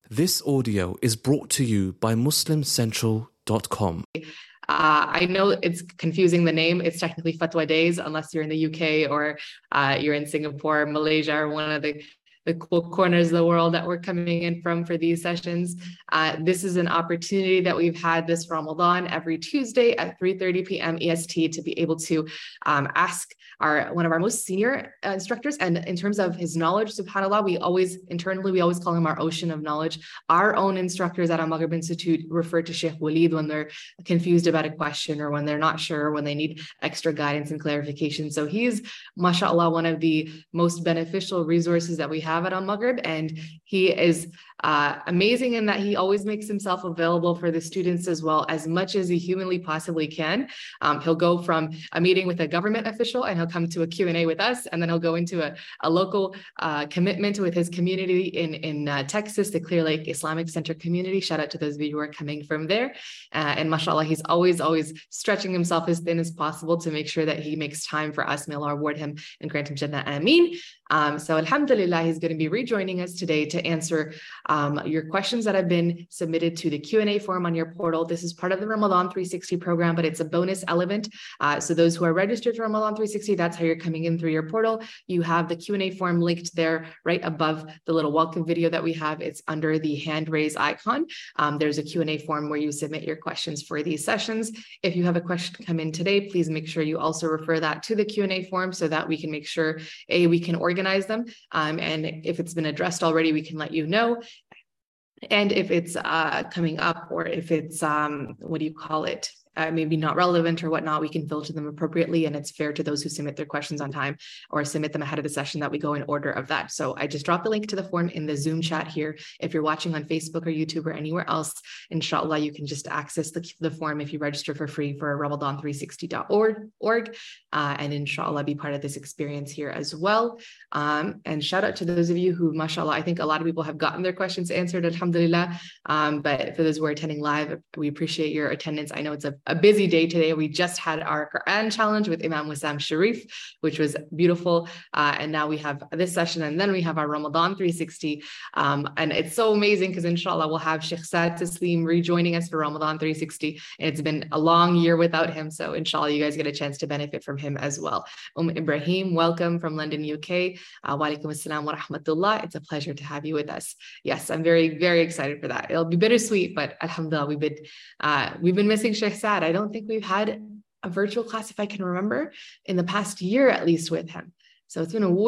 This audio is brought to you by MuslimCentral.com. I know it's confusing, the name. It's technically Fatwa Days, unless you're in the UK or you're in Singapore, Malaysia, or one of the cool corners of the world that we're coming in from for these sessions. This is an opportunity that we've had this Ramadan every Tuesday at 3:30 p.m. EST to be able to ask one of our most senior instructors. And in terms of his knowledge, subhanAllah, we always call him our ocean of knowledge. Our own instructors at Al Maghrib Institute refer to Sheikh Walid when they're confused about a question or when they're not sure, when they need extra guidance and clarification. So he's, mashallah, one of the most beneficial resources that we have at Al Maghrib, and he is amazing in that he always makes himself available for the students as well as much as he humanly possibly can. He'll go from a meeting with a government official and he'll come to a Q&A with us, and then he'll go into a local commitment with his community in Texas, the Clear Lake Islamic Center community. Shout out to those of you who are coming from there. And mashallah, he's always stretching himself as thin as possible to make sure that he makes time for us. May Allah reward him and grant him Jannah. Ameen. So alhamdulillah, he's going to be rejoining us today to answer your questions that have been submitted to the Q&A form on your portal. This is part of the Ramadan 360 program, but it's a bonus element. So those who are registered for Ramadan 360, that's how you're coming in through your portal. You have the Q&A form linked there right above the little welcome video that we have. It's under the hand raise icon. There's a Q&A form where you submit your questions for these sessions. If you have a question come in today, please make sure you also refer that to the Q&A form so that we can make sure, we can organize them. And if it's been addressed already, we can let you know. And if it's coming up, or if it's, maybe not relevant or whatnot, we can filter them appropriately, and it's fair to those who submit their questions on time or submit them ahead of the session that we go in order of that. So I just dropped the link to the form in the Zoom chat here. If you're watching on Facebook or YouTube or anywhere else, inshallah, you can just access the form if you register for free for Ramadan360.org, and inshallah be part of this experience here as well. And shout out to those of you who, mashallah, I think a lot of people have gotten their questions answered, alhamdulillah. But for those who are attending live, we appreciate your attendance. I know it's a busy day today. We just had our Quran challenge with Imam Wissam Sharif, which was beautiful. And now we have this session, and then we have our Ramadan 360. And it's so amazing because inshallah, we'll have Sheikh Saad Taslim rejoining us for Ramadan 360. And it's been a long year without him. So inshallah, you guys get a chance to benefit from him as well. Ibrahim, welcome from London, UK. Wa alaikum assalam wa rahmatullah. It's a pleasure to have you with us. Yes, I'm very, very excited for that. It'll be bittersweet, but alhamdulillah, we've been missing Sheikh Saad. I don't think we've had a virtual class, if I can remember, in the past year at least with him. So it's been a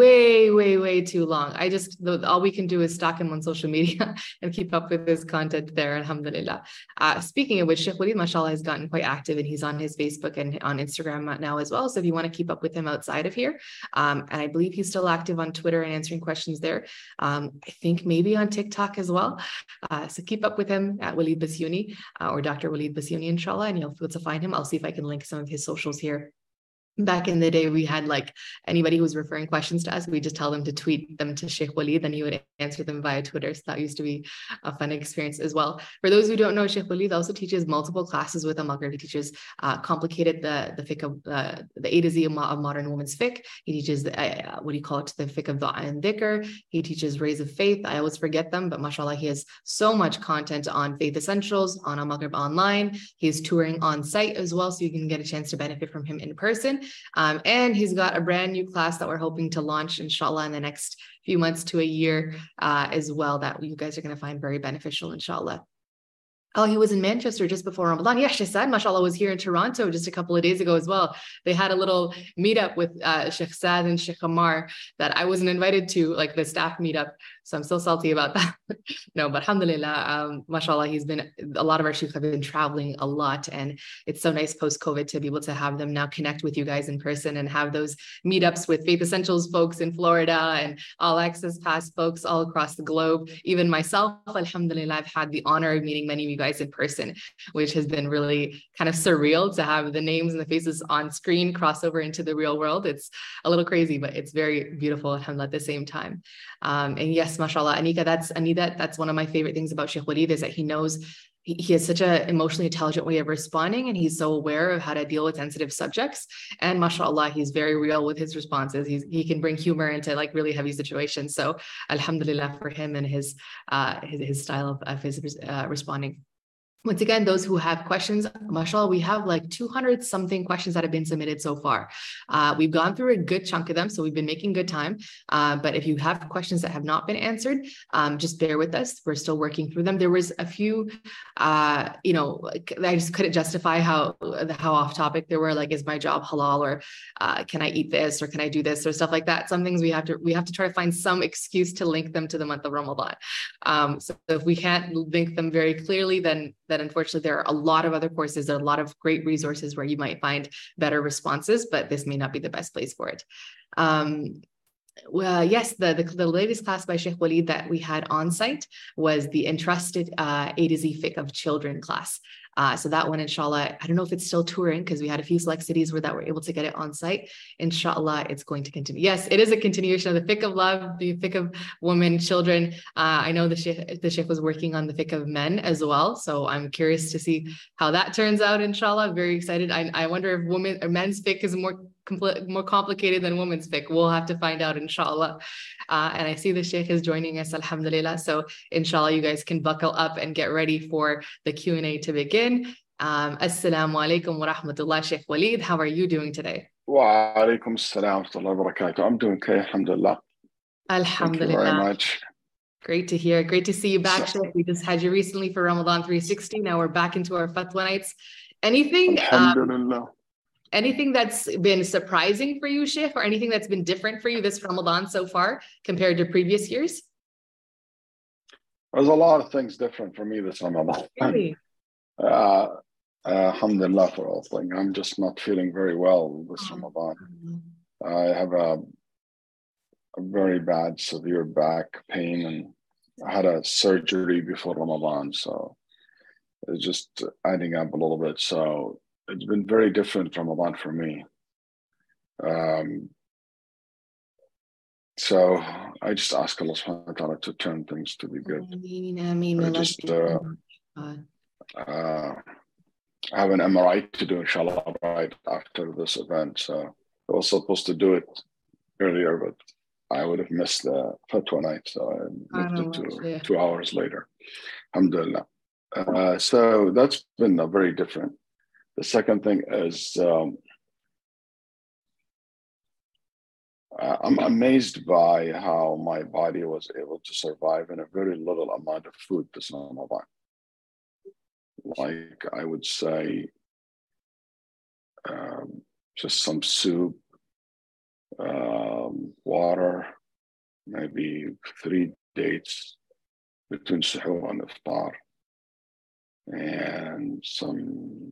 way too long. All we can do is stalk him on social media and keep up with his content there, alhamdulillah. Speaking of which, Sheikh Walid, mashallah, has gotten quite active, and he's on his Facebook and on Instagram now as well. So if you want to keep up with him outside of here, and I believe he's still active on Twitter and answering questions there. I think maybe on TikTok as well. So keep up with him at Walid Basyouni, or Dr. Walid Basyouni, inshallah, and you'll be able to find him. I'll see if I can link some of his socials here. Back in the day, we had anybody who was referring questions to us, we just tell them to tweet them to Sheikh Walid, and he would answer them via Twitter. So that used to be a fun experience as well. For those who don't know, Sheikh Walid also teaches multiple classes with Al Maghrib. He teaches complicated, the fiqh of the A to Z of modern women's fiqh. He teaches the fiqh of Du'a and Dhikr. He teaches Rays of Faith. I always forget them, but mashallah, he has so much content on Faith Essentials, on Al Maghrib Online. He's touring on site as well, so you can get a chance to benefit from him in person. And he's got a brand new class that we're hoping to launch, inshallah, in the next few months to a year as well, that you guys are going to find very beneficial, inshallah. Oh, he was in Manchester just before Ramadan. Yeah, Sheikh Saad, mashallah, was here in Toronto just a couple of days ago as well. They had a little meetup with Sheikh Saad and Sheikh Ammar that I wasn't invited to, the staff meetup. So I'm so salty about that. No, but alhamdulillah, mashallah, a lot of our sheikhs have been traveling a lot, and it's so nice post-COVID to be able to have them now connect with you guys in person and have those meetups with Faith Essentials folks in Florida and All Access Pass folks all across the globe. Even myself, alhamdulillah, I've had the honor of meeting many of you guys in person, which has been really kind of surreal to have the names and the faces on screen cross over into the real world. It's a little crazy, but it's very beautiful, alhamdulillah, at the same time. And yes, mashallah, Anika, that's one of my favorite things about Sheikh Walid, is that he knows he has such an emotionally intelligent way of responding, and he's so aware of how to deal with sensitive subjects. And mashallah, he's very real with his responses. He can bring humor into like really heavy situations. So alhamdulillah for him and his style of his responding. Once again, those who have questions, mashallah, we have like 200 something questions that have been submitted so far. We've gone through a good chunk of them, so we've been making good time. But if you have questions that have not been answered, just bear with us. We're still working through them. There was a few, I just couldn't justify how off topic they were. Like, is my job halal, or can I eat this, or can I do this, or stuff like that. Some things we have to try to find some excuse to link them to the month of Ramadan. So if we can't link them very clearly, then unfortunately there are a lot of other courses, there are a lot of great resources where you might find better responses, but this may not be the best place for it. Well, yes, the latest class by Sheikh Waleed that we had on site was the Entrusted A to Z Fiqh of Children class. So that one, inshallah, I don't know if it's still touring because we had a few select cities where that were able to get it on site. Inshallah, it's going to continue. Yes, it is a continuation of the fiqh of love, the fiqh of women, children. I know the sheikh was working on the fiqh of men as well. So I'm curious to see how that turns out, inshallah. Very excited. I wonder if women or men's fiqh is more complicated than women's fiqh. We'll have to find out, inshallah. And I see the sheikh is joining us, alhamdulillah. So inshallah, you guys can buckle up and get ready for the Q&A to begin. Assalamu alaikum wa rahmatullah, Sheikh Waleed. How are you doing today? Wa alaikum assalam wa rahmatullahi wa barakatuh. I'm doing okay, alhamdulillah. Alhamdulillah. Thank you very much. Great to hear. Great to see you back, Sheikh. We just had you recently for Ramadan 360. Now we're back into our fatwa nights. Anything that's been surprising for you, Sheikh, or anything that's been different for you this Ramadan so far compared to previous years? There's a lot of things different for me this Ramadan. Really? Alhamdulillah for all things. I'm just not feeling very well this Ramadan. I have a very bad, severe back pain, and I had a surgery before Ramadan, so it's just adding up a little bit. So it's been very different Ramadan for me. So I just ask Allah subhanahu wa ta'ala to turn things to be good. I have an MRI to do, inshallah, right after this event. So I was supposed to do it earlier, but I would have missed the fatwa night. So I moved it to 2 hours later. Alhamdulillah. So that's been very different. The second thing is I'm amazed by how my body was able to survive in a very little amount of food this Ramadan. Like I would say just some soup, water, maybe 3 dates between suhoor and iftar, and some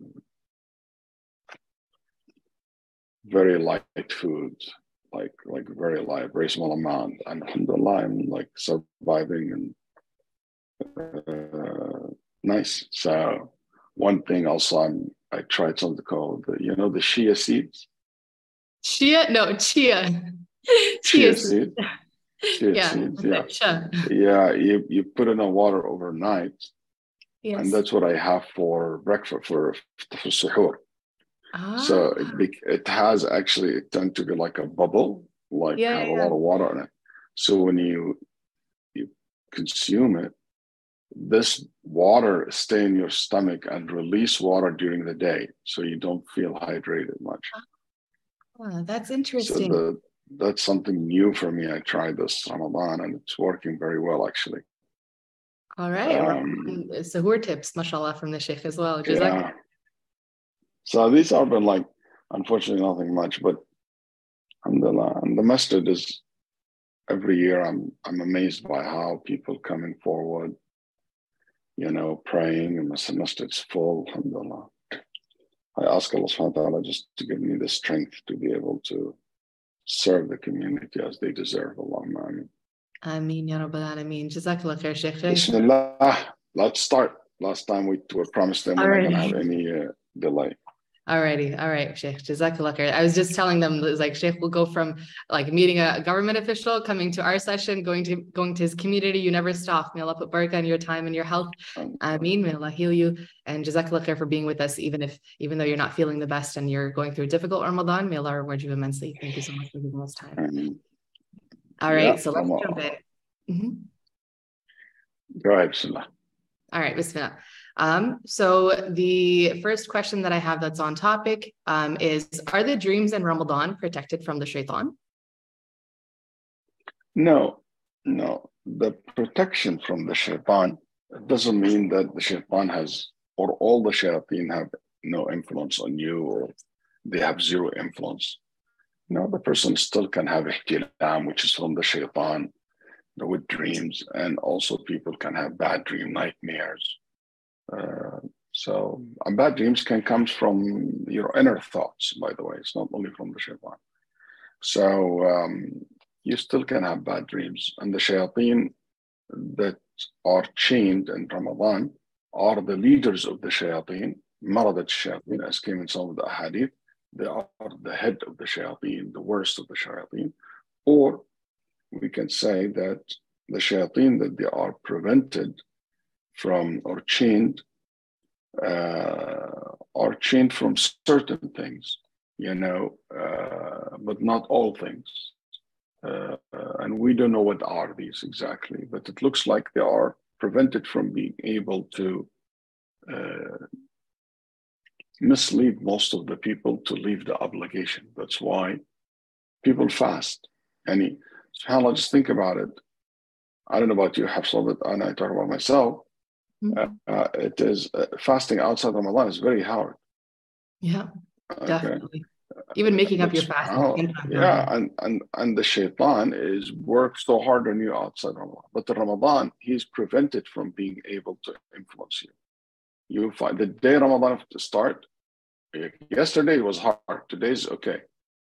very light food, like very light, very small amount. And alhamdulillah, I'm like surviving and nice. So one thing also, I tried something called the chia seeds. Chia seeds. Chia seeds, yeah. You put in the water overnight, yes. And that's what I have for breakfast for suhoor. So it has actually, it tends to be like a bubble, like have a lot of water in it. So when you consume it, this water stay in your stomach and release water during the day, so you don't feel hydrated much. Oh, that's interesting. So that's something new for me. I tried this Ramadan and it's working very well, actually. All right. Suhoor tips, mashallah, from the Sheikh as well. Yeah. So these have been like, unfortunately, nothing much, but alhamdulillah. And the masjid is, every year I'm amazed by how people coming forward, praying, and the masjid's full, alhamdulillah. I ask Allah subhanahu wa ta'ala just to give me the strength to be able to serve the community as they deserve. Allahumma ameen. Ameen, ya Rabbal Alameen. Jazakallah khair, Sheikh. Bismillah. Let's start. Last time we were promised them we're not going to have any delay. Alrighty. All right, Sheikh. Jazakallah khair. I was just telling them, like, Sheikh will go from like meeting a government official, coming to our session, going to his community. You never stop. May Allah put barakah in your time and your health. Ameen. May Allah heal you. And Jazakallah khair for being with us, even though you're not feeling the best and you're going through a difficult Ramadan. May Allah reward you immensely. Thank you so much for giving us time. All right. So let's jump in. Go ahead, Bismillah. All right, Bismillah. So the first question that I have that's on topic is, are the dreams in Ramadan protected from the shaitan? No. The protection from the shaitan doesn't mean that the shaitan has, or all the shayateen have no influence on you, or they have zero influence. No, the person still can have ihtilam, which is from the shaitan, with dreams, and also people can have bad dream nightmares. So bad dreams can come from your inner thoughts, by the way. It's not only from the shaitan. So you still can have bad dreams. And the shayateen that are chained in Ramadan are the leaders of the shayateen, maradat shayateen, as came in some of the hadith. They are the head of the shayateen, the worst of the shayateen. Or we can say that the shayateen that they are prevented from or chained are chained from certain things, but not all things. And we don't know what are these exactly, but it looks like they are prevented from being able to mislead most of the people to leave the obligation. That's why people fast. SubhanAllah, just think about it. I don't know about you, Hafsa, but and I talk about myself. It is fasting outside Ramadan is very hard. Yeah, definitely. Even making up your fast. And the shaitan works so hard on you outside Ramadan. But the Ramadan, he's prevented from being able to influence you. You find the day Ramadan have to start. Yesterday was hard. Today's okay.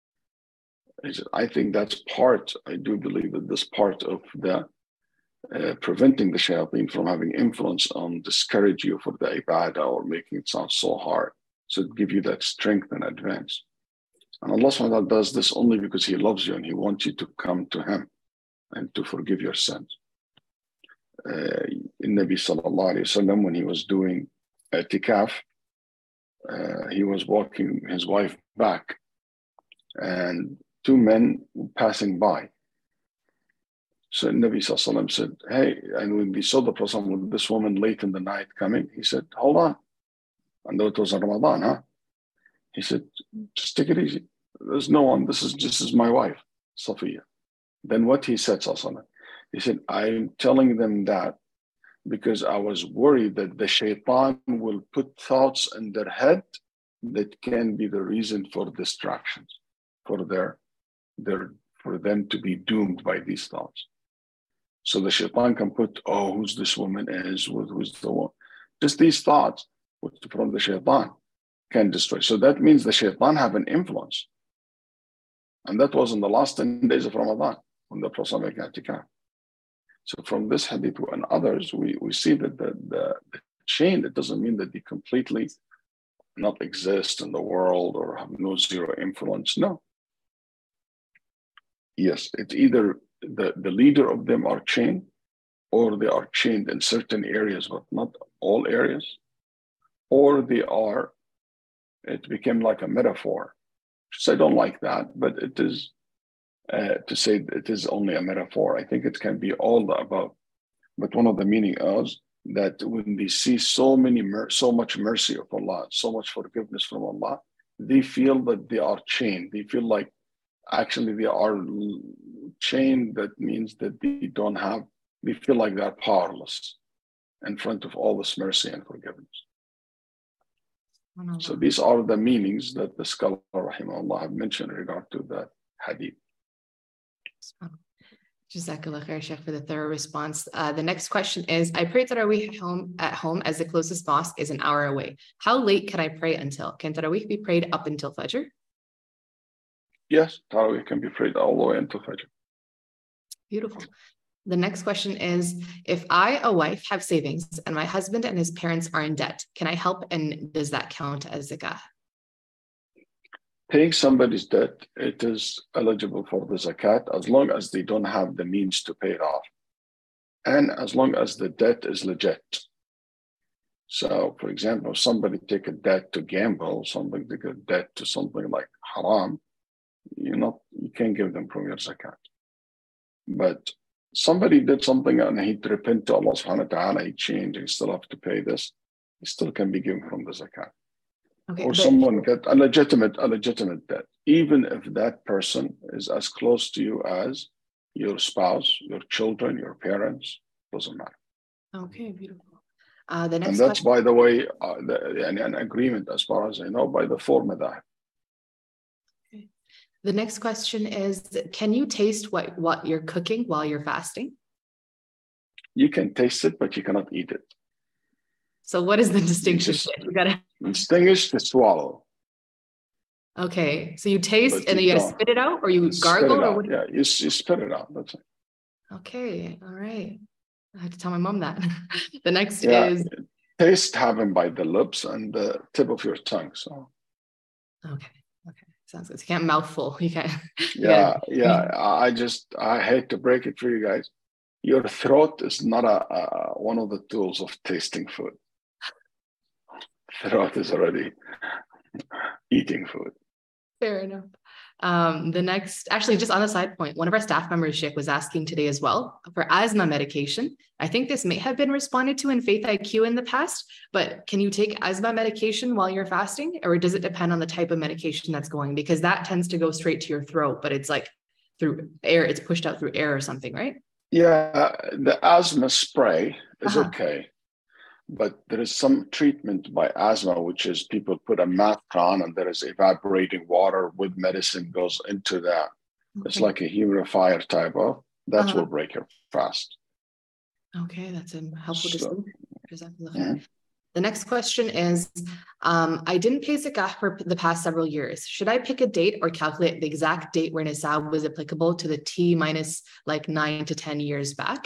I think that's part. I do believe that this part of the preventing the shayateen from having influence on discourage you for the ibadah or making it sound so hard. So to give you that strength in advance. And Allah subhanahu wa ta'ala does this only because He loves you and He wants you to come to Him and to forgive your sins. In Nabi sallallahu alayhi wa sallam, when he was doing i'tikaf, he was walking his wife back and two men were passing by. So Nabi sallallahu alayhi wa sallam said, hey, and when we saw the Prophet with this woman late in the night coming, he said, hold on. And though it was Ramadan, he said, just take it easy. There's no one. This is my wife, Safiya. Then what he said, he said, I'm telling them that because I was worried that the shaitan will put thoughts in their head that can be the reason for distractions, for them to be doomed by these thoughts. So the shaitan can put, oh, who's this woman is, who's the one? Just these thoughts from the shaitan can destroy. So that means the shaitan have an influence. And that was in the last 10 days of Ramadan when the Prophet made i'tikaf. So from this hadith and others, we see that the chain, that doesn't mean that they completely not exist in the world or have no zero influence. No. Yes, it's either the leader of them are chained or they are chained in certain areas, but not all areas, or it became like a metaphor. So I don't like that, but it is to say it is only a metaphor. I think it can be all the above. But one of the meaning is that when they see so much mercy of Allah, so much forgiveness from Allah, they feel that they are chained. They feel like actually they are chained. That means that they feel like they're powerless in front of all this mercy and forgiveness. So these are the meanings that the scholar rahimahullah have mentioned in regard to that hadith. Jazakallah khair, Sheikh, for the thorough response. The next question is, I pray Taraweeh at home as the closest mosque is an hour away. How late can I pray until? Can Taraweeh be prayed up until Fajr? Yes, Taraweeh can be prayed all the way until Fajr. Beautiful. The next question is, if I, a wife, have savings and my husband and his parents are in debt, can I help, and does that count as zakah? paying somebody's debt, it is eligible for the zakat as long as they don't have the means to pay it off. And as long as the debt is legit. So, for example, if somebody take a debt to gamble, somebody take a debt to something like haram, you can't give them from your zakat. But somebody did something and he'd repent to Allah subhanahu wa ta'ala, he changed, he still have to pay this, he still can be given from the zakat. Okay, or someone get a legitimate debt, even if that person is as close to you as your spouse, your children, your parents, doesn't matter. Okay, beautiful. The next and that's, question. By the way, an agreement, as far as I know, by the four madhahib. Okay. The next question is, can you taste what you're cooking while you're fasting? You can taste it, but you cannot eat it. So what is the distinction? You gotta distinguish to swallow. Okay, so you taste and then you gotta spit it out, or you gargle, or what? Yeah, you spit it out. That's it. Okay, all right. I have to tell my mom that. The next is taste happen by the lips and the tip of your tongue. So okay, sounds good. So you can't mouthful. You can't. Yeah. I hate to break it for you guys. Your throat is not one of the tools of tasting food. Throat is already eating food. Fair enough. The next, actually, just on a side point, one of our staff members, Sheikh, was asking today as well for asthma medication. I think this may have been responded to in Faith IQ in the past, but can you take asthma medication while you're fasting, or does it depend on the type of medication that's going? Because that tends to go straight to your throat, but it's like through air, it's pushed out through air or something, right? Yeah, the asthma spray is okay. But there is some treatment by asthma, which is people put a mask on and there is evaporating water with medicine goes into that. Okay. It's like a humidifier type of, that will break your fast. Okay, that's a helpful distinction. The next question is, I didn't pay zakah for the past several years. Should I pick a date or calculate the exact date where nisab was applicable to the T minus like 9 to 10 years back?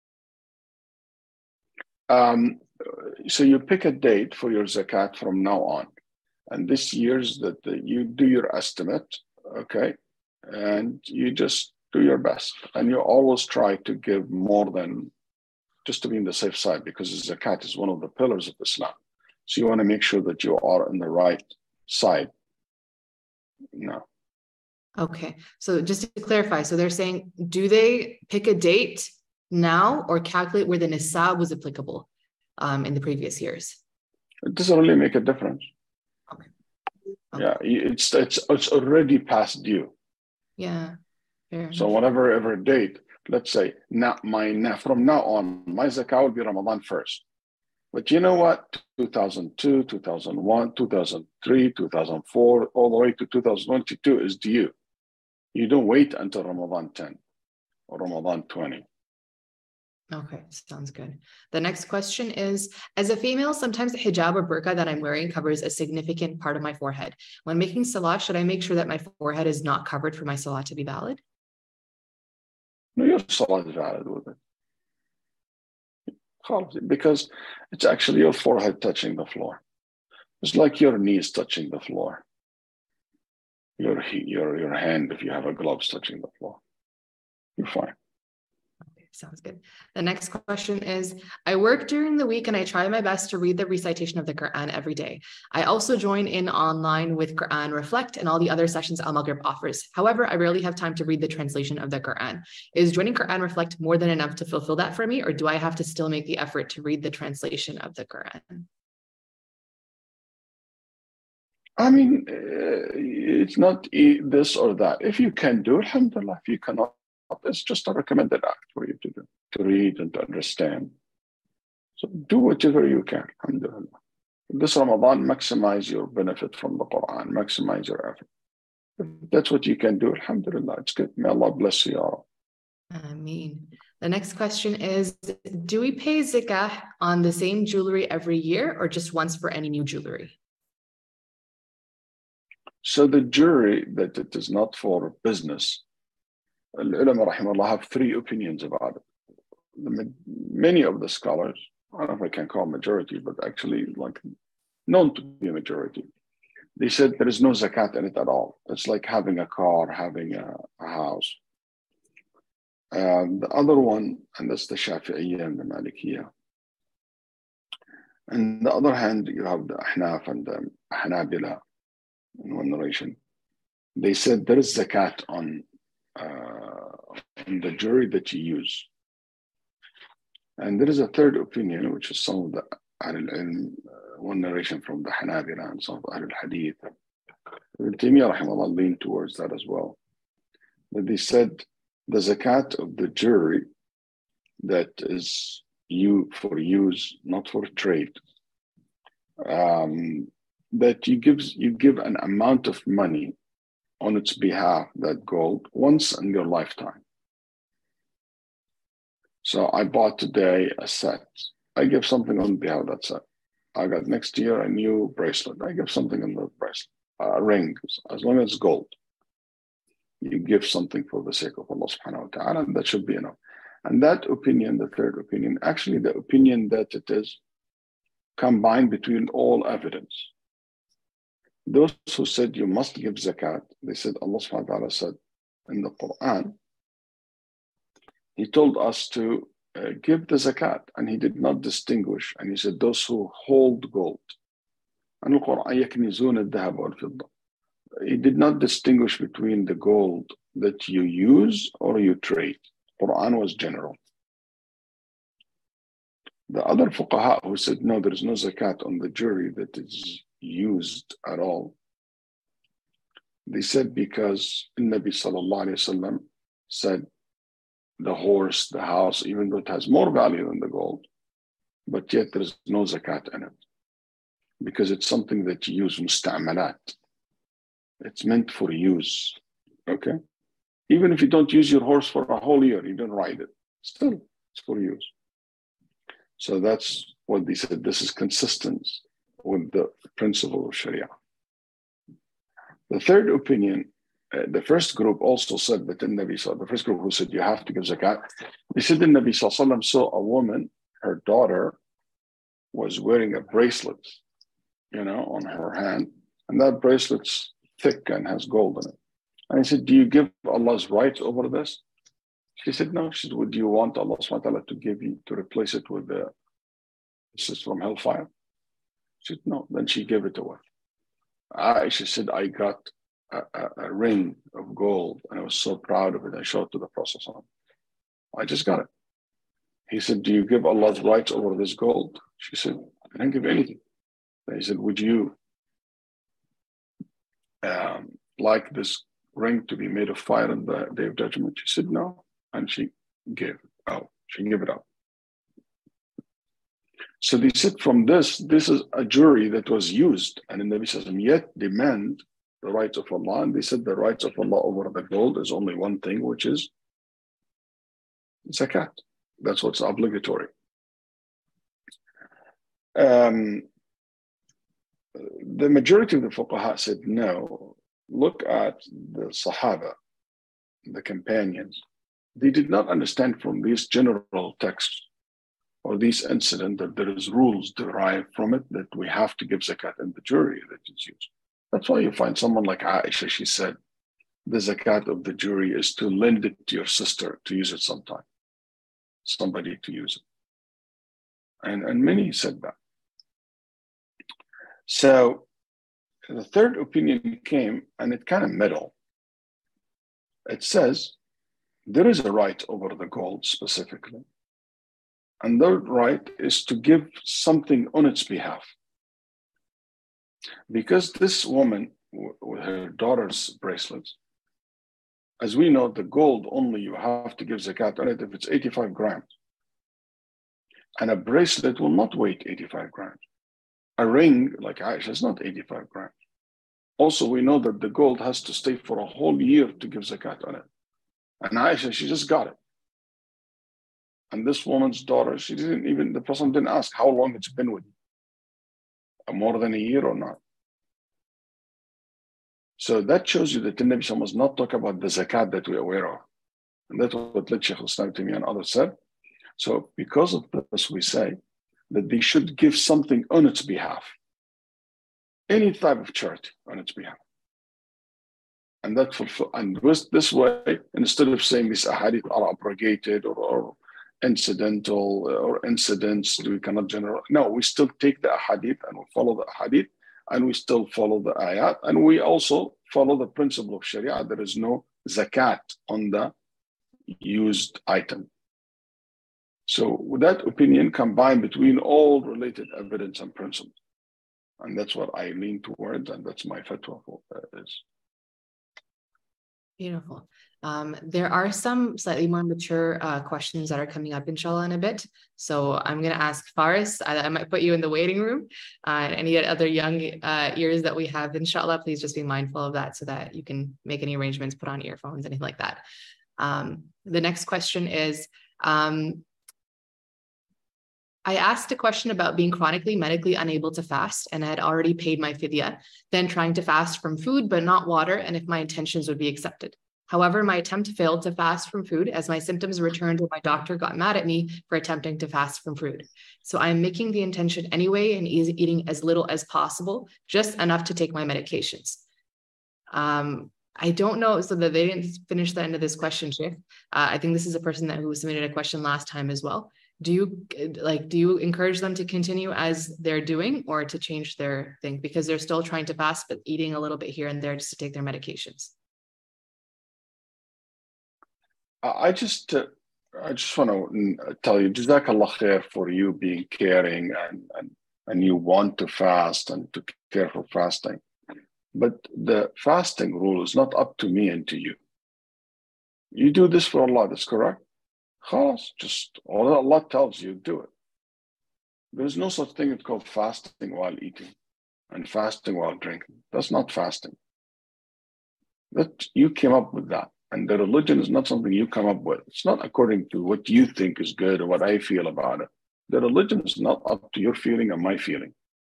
So you pick a date for your zakat from now on. And this year's that you do your estimate, okay? And you just do your best. And you always try to give more than, just to be on the safe side, because zakat is one of the pillars of Islam. So you want to make sure that you are on the right side. No. Okay. So just to clarify, so they're saying, do they pick a date now or calculate where the nisab was applicable in the previous years? It doesn't really make a difference. Okay. Yeah, it's already past due. Yeah. So whatever date, let's say from now on, my zakah will be Ramadan first. But you know what? 2002, 2001, 2003, 2004, all the way to 2022 is due. You don't wait until Ramadan 10 or Ramadan 20. Okay, sounds good. The next question is, as a female, sometimes the hijab or burqa that I'm wearing covers a significant part of my forehead. When making salah, should I make sure that my forehead is not covered for my salah to be valid? No, your salah is valid with it. Because it's actually your forehead touching the floor. It's like your knees touching the floor. Your hand, if you have a gloves, touching the floor. You're fine. Sounds good. The next question is, I work during the week and I try my best to read the recitation of the Quran every day. I also join in online with Quran Reflect and all the other sessions Al Maghrib offers. However, I rarely have time to read the translation of the Quran. Is joining Quran Reflect more than enough to fulfill that for me, or do I have to still make the effort to read the translation of the Quran? I mean, it's not this or that. If you can do it, alhamdulillah. If you cannot, it's just a recommended act for you to do, to read and to understand. So do whatever you can, alhamdulillah. This Ramadan, maximize your benefit from the Quran, maximize your effort. If that's what you can do, alhamdulillah, it's good. May Allah bless you all. Ameen. The next question is, do we pay zakah on the same jewelry every year or just once for any new jewelry? So the jewelry that it is not for business, Al-Ulama rahimahullah have three opinions about it. Many of the scholars, I don't know if I can call majority, but actually like known to be a majority, They said there is no zakat in it at all. It's like having a car, having a house. The other one, and that's the Shafi'iyya and the Malikiyya. On the other hand, you have the Ahnaf and the Hanabila in one narration. They said there is zakat on the jewelry that you use. And there is a third opinion, which is some of the one narration from the Hanabila and some of Ahl al-Hadith. Ibn Taymiyyah rahimahullah leaned towards that as well. But they said the zakat of the jewelry that is for use, not for trade, that you give an amount of money on its behalf, that gold, once in your lifetime. So I bought today a set. I give something on behalf of that set. I got next year a new bracelet. I give something on the bracelet, a ring, as long as it's gold. You give something for the sake of Allah subhanahu wa ta'ala, and that should be enough. And that opinion, the third opinion, actually the opinion that it is combined between all evidence. Those who said you must give zakat, they said Allah subhanahu wa ta'ala said in the Quran, He told us to give the zakat, and He did not distinguish. And He said those who hold gold. And the Quran yaknizun al-dhahab wal-fidda. He did not distinguish between the gold that you use or you trade. Quran was general. The other fuqaha who said, no, there is no zakat on the jewelry that is used at all, they said because Nabi sallallahu alayhi wasallam said the horse, the house, even though it has more value than the gold, but yet there is no zakat in it because it's something that you use, musta'malat. It's meant for use, okay? Even if you don't use your horse for a whole year, you don't ride it, still it's for use. So that's what they said. This is consistent with the principle of Sharia. The third opinion, the first group also said that the Nabi, the first group who said you have to give zakat, they said the Nabi saw a woman, her daughter was wearing a bracelet, on her hand, and that bracelet's thick and has gold in it. And he said, do you give Allah's rights over this? She said, no. She said, would you want Allah subhanahu wa ta'ala to replace it with this is from hellfire? She said, no. Then she gave it away. Aisha said, I got a ring of gold and I was so proud of it. I showed it to the Prophet. I just got it. He said, do you give Allah's rights over this gold? She said, I didn't give anything. Then he said, would you like this ring to be made of fire on the Day of Judgment? She said, no. And she gave it out. She gave it up. So they said from this is a jewelry that was used, and the Nabi says, yet demand the rights of Allah. And they said the rights of Allah over the gold is only one thing, which is zakat. That's what's obligatory. The majority of the fuqaha said, no, look at the Sahaba, the companions. They did not understand from these general texts or these incidents that there is rules derived from it that we have to give zakat in the jewelry that is used. That's why you find someone like Aisha, she said, the zakat of the jewelry is to lend it to your sister to use it sometime, somebody to use it. And many said that. So the third opinion came, and it kind of middle. It says there is a right over the gold specifically. And the right is to give something on its behalf. Because this woman, with her daughter's bracelets, as we know, the gold only you have to give zakat on it if it's 85 grams. And a bracelet will not weigh 85 grams. A ring, like Aisha, is not 85 grams. Also, we know that the gold has to stay for a whole year to give zakat on it. And Aisha, she just got it. And this woman's daughter, the person didn't ask how long it's been with you. More than a year or not. So that shows you that the Nabi was not talking about the zakat that we're aware of. And that's what Shaykh al-Islam Taymiyyah and others said. So because of this, we say that they should give something on its behalf. any type of charity on its behalf. And that fulfill, and with this way, instead of saying these ahadith are abrogated or incidental or incidents, we cannot generalize. No, we still take the ahadith and we follow the ahadith, and we still follow the ayat, and we also follow the principle of Sharia. There is no zakat on the used item. So with that opinion combined between all related evidence and principles, and that's what I lean towards, and that's my fatwa for is. Beautiful. There are some slightly more mature questions that are coming up, inshallah, in a bit. So I'm going to ask Faris. I might put you in the waiting room. Any other young ears that we have, inshallah, please just be mindful of that so that you can make any arrangements, put on earphones, anything like that. The next question is, I asked a question about being chronically medically unable to fast, and I had already paid my fidya, then trying to fast from food but not water, and if my intentions would be accepted. However, my attempt failed to fast from food as my symptoms returned and my doctor got mad at me for attempting to fast from food. So I am making the intention anyway and eating as little as possible, just enough to take my medications. I don't know, so that they didn't finish the end of this question, Sheikh. I think this is a person who submitted a question last time as well. Do you encourage them to continue as they're doing or to change their thing? Because they're still trying to fast, but eating a little bit here and there just to take their medications. I just want to tell you, Jazakallah khair for you being caring and you want to fast and to care for fasting. But the fasting rule is not up to me and to you. You do this for Allah, that's correct? Khalas, just all Allah tells you, do it. There is no such thing as called fasting while eating and fasting while drinking. That's not fasting. That you came up with that. And the religion is not something you come up with. It's not according to what you think is good or what I feel about it. The religion is not up to your feeling and my feeling.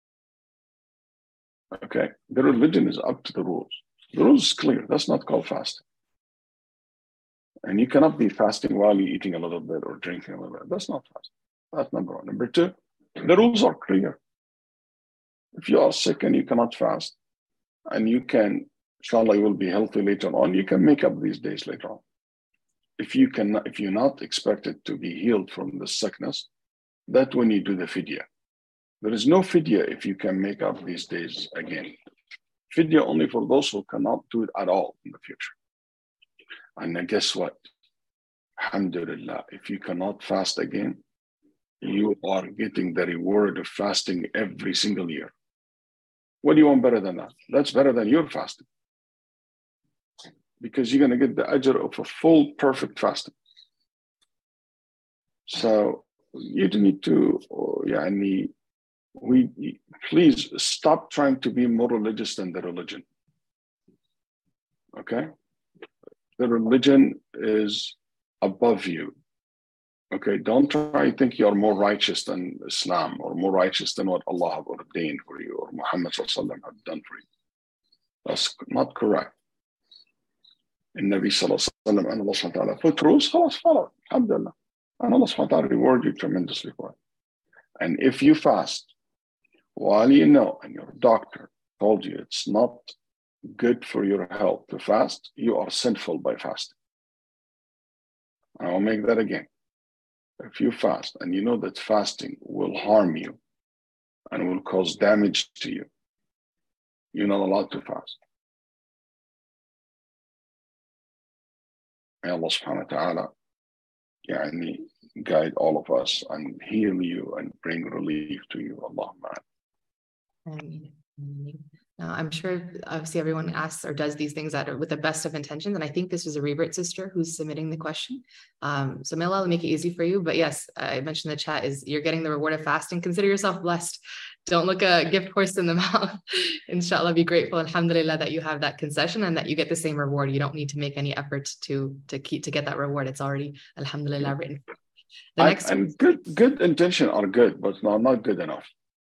Okay? The religion is up to the rules. The rules is clear. That's not called fasting. And you cannot be fasting while you're eating a little bit or drinking a little bit. That's not fasting. That's number one. Number two, the rules are clear. If you are sick and you cannot fast, and you can, inshallah, you will be healthy later on, you can make up these days later on. If you're not expected to be healed from the sickness, that's when you do the fidya. There is no fidya if you can make up these days again. Fidya only for those who cannot do it at all in the future. And then guess what? Alhamdulillah, if you cannot fast again, you are getting the reward of fasting every single year. What do you want better than that? That's better than your fasting. Because you're going to get the ajr of a full, perfect fasting. So you need to, please stop trying to be more religious than the religion. Okay? The religion is above you. Okay, don't try to think you're more righteous than Islam or more righteous than what Allah have ordained for you or Muhammad ﷺ have done for you. That's not correct. In Nabi Sallallahu Alaihi Wasallam and Allah Subhanahu wa Ta'ala put rules, follow it. Alhamdulillah. And Allah Subhanahu wa Ta'ala reward you tremendously for it. And if you fast while you know and your doctor told you it's not good for your health to fast, you are sinful by fasting. I will make that again. If you fast and you know that fasting will harm you and will cause damage to you, you're not allowed to fast. May Allah subhanahu wa ta'ala guide all of us and heal you and bring relief to you. Allahumma. I'm sure obviously everyone asks or does these things with the best of intentions. And I think this was a revert sister who's submitting the question. So may Allah make it easy for you. But yes, I mentioned in the chat is you're getting the reward of fasting. Consider yourself blessed. Don't look a gift horse in the mouth. Inshallah, be grateful, alhamdulillah, that you have that concession and that you get the same reward. You don't need to make any efforts to get that reward. It's already, alhamdulillah, written. The next and good intention are good, but not good enough.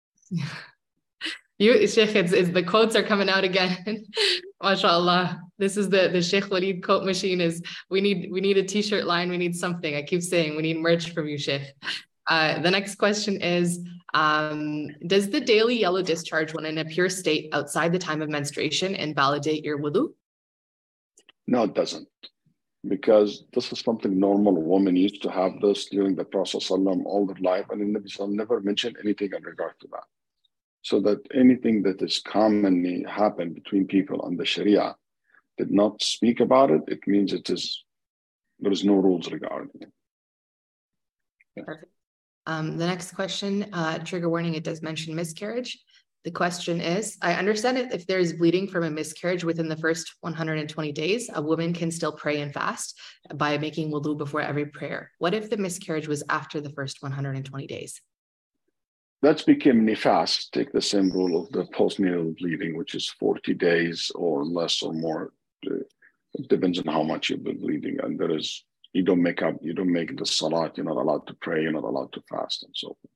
You, Sheikh, it's the quotes are coming out again. MashaAllah. This is the Sheikh Walid quote machine. We need a t-shirt line. We need something. I keep saying we need merch from you, Sheikh. The next question is, does the daily yellow discharge when in a pure state outside the time of menstruation invalidate your wudu? No, it doesn't. Because this is something normal. Women used to have this during the Prophet ﷺ all their life, and the Nabi never mentioned anything in regard to that. So that anything that is commonly happened between people on the Sharia did not speak about it, it means there is no rules regarding it. Yeah. Perfect. The next question, trigger warning, it does mention miscarriage. The question is, I understand it if there is bleeding from a miscarriage within the first 120 days, a woman can still pray and fast by making wudu before every prayer. What if the miscarriage was after the first 120 days? That's became nifas. Take the same rule of the postnatal bleeding, which is 40 days or less or more. It depends on how much you've been bleeding. And you don't make the salat, you're not allowed to pray, you're not allowed to fast, and so forth.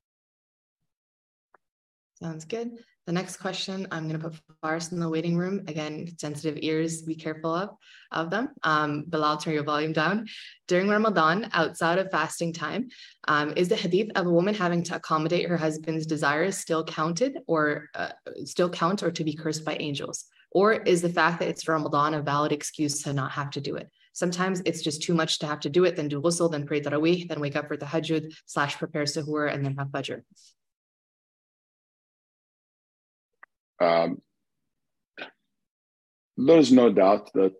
Sounds good. The next question, I'm going to put Faris in the waiting room. Again, sensitive ears, be careful of them. Bilal, turn your volume down. During Ramadan, outside of fasting time, is the hadith of a woman having to accommodate her husband's desires still count or to be cursed by angels? Or is the fact that it's Ramadan a valid excuse to not have to do it? Sometimes it's just too much to have to do it, then do ghusl, then pray tarawih, then wake up for tahajjud / prepare suhoor, and then have fajr. There is no doubt that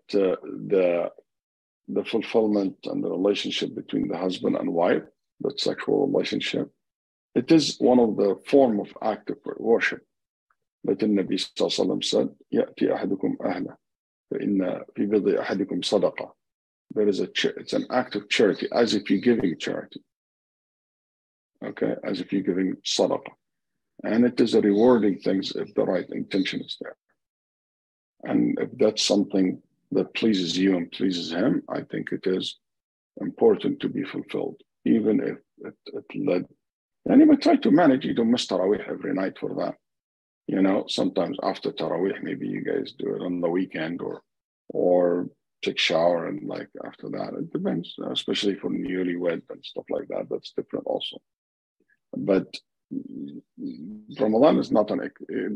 the fulfillment and the relationship between the husband and wife, that sexual relationship, it is one of the form of active worship. But the Nabi Sallallahu Alaihi Wasallam said, يَأْتِي أَحَدُكُمْ أَهْلَهُ فَإِنَّ فِي بِضْعِ أَحَدِكُمْ صَدَقَةٌ. It's an act of charity, as if you're giving charity. Okay, as if you're giving sadaqah. And it is a rewarding thing if the right intention is there. And if that's something that pleases you and pleases him, I think it is important to be fulfilled, even if it led. And you might try to manage, you don't miss Taraweeh every night for that. You know, sometimes after Taraweeh, maybe you guys do it on the weekend or take shower and like after that. It depends, especially for newlywed and stuff like that. That's different also. But Ramadan is not it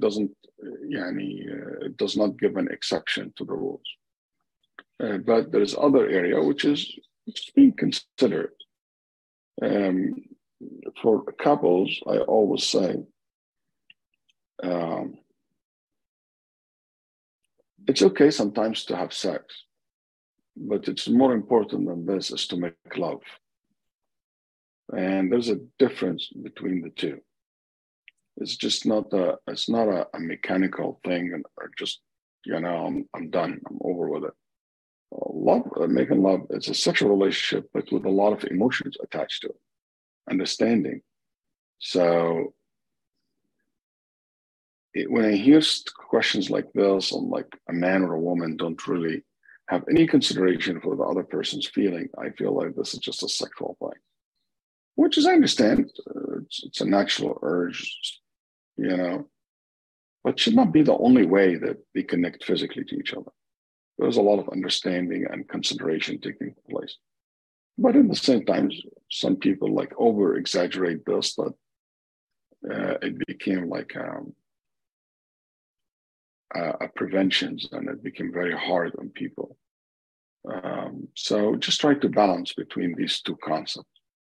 does not give an exception to the rules. But there is other area which is being considered. For couples, I always say, it's okay sometimes to have sex, but it's more important than this is to make love. And there's a difference between the two. It's just not a mechanical thing or just, I'm done, I'm over with it. Making love, it's a sexual relationship, but with a lot of emotions attached to it, understanding. So when I hear questions like this, on like a man or a woman don't really have any consideration for the other person's feeling, I feel like this is just a sexual thing, which is, I understand, it's a natural urge, but should not be the only way that they connect physically to each other. There's a lot of understanding and consideration taking place. But at the same time, some people like over exaggerate this, that it became like a prevention, and it became very hard on people. So just try to balance between these two concepts.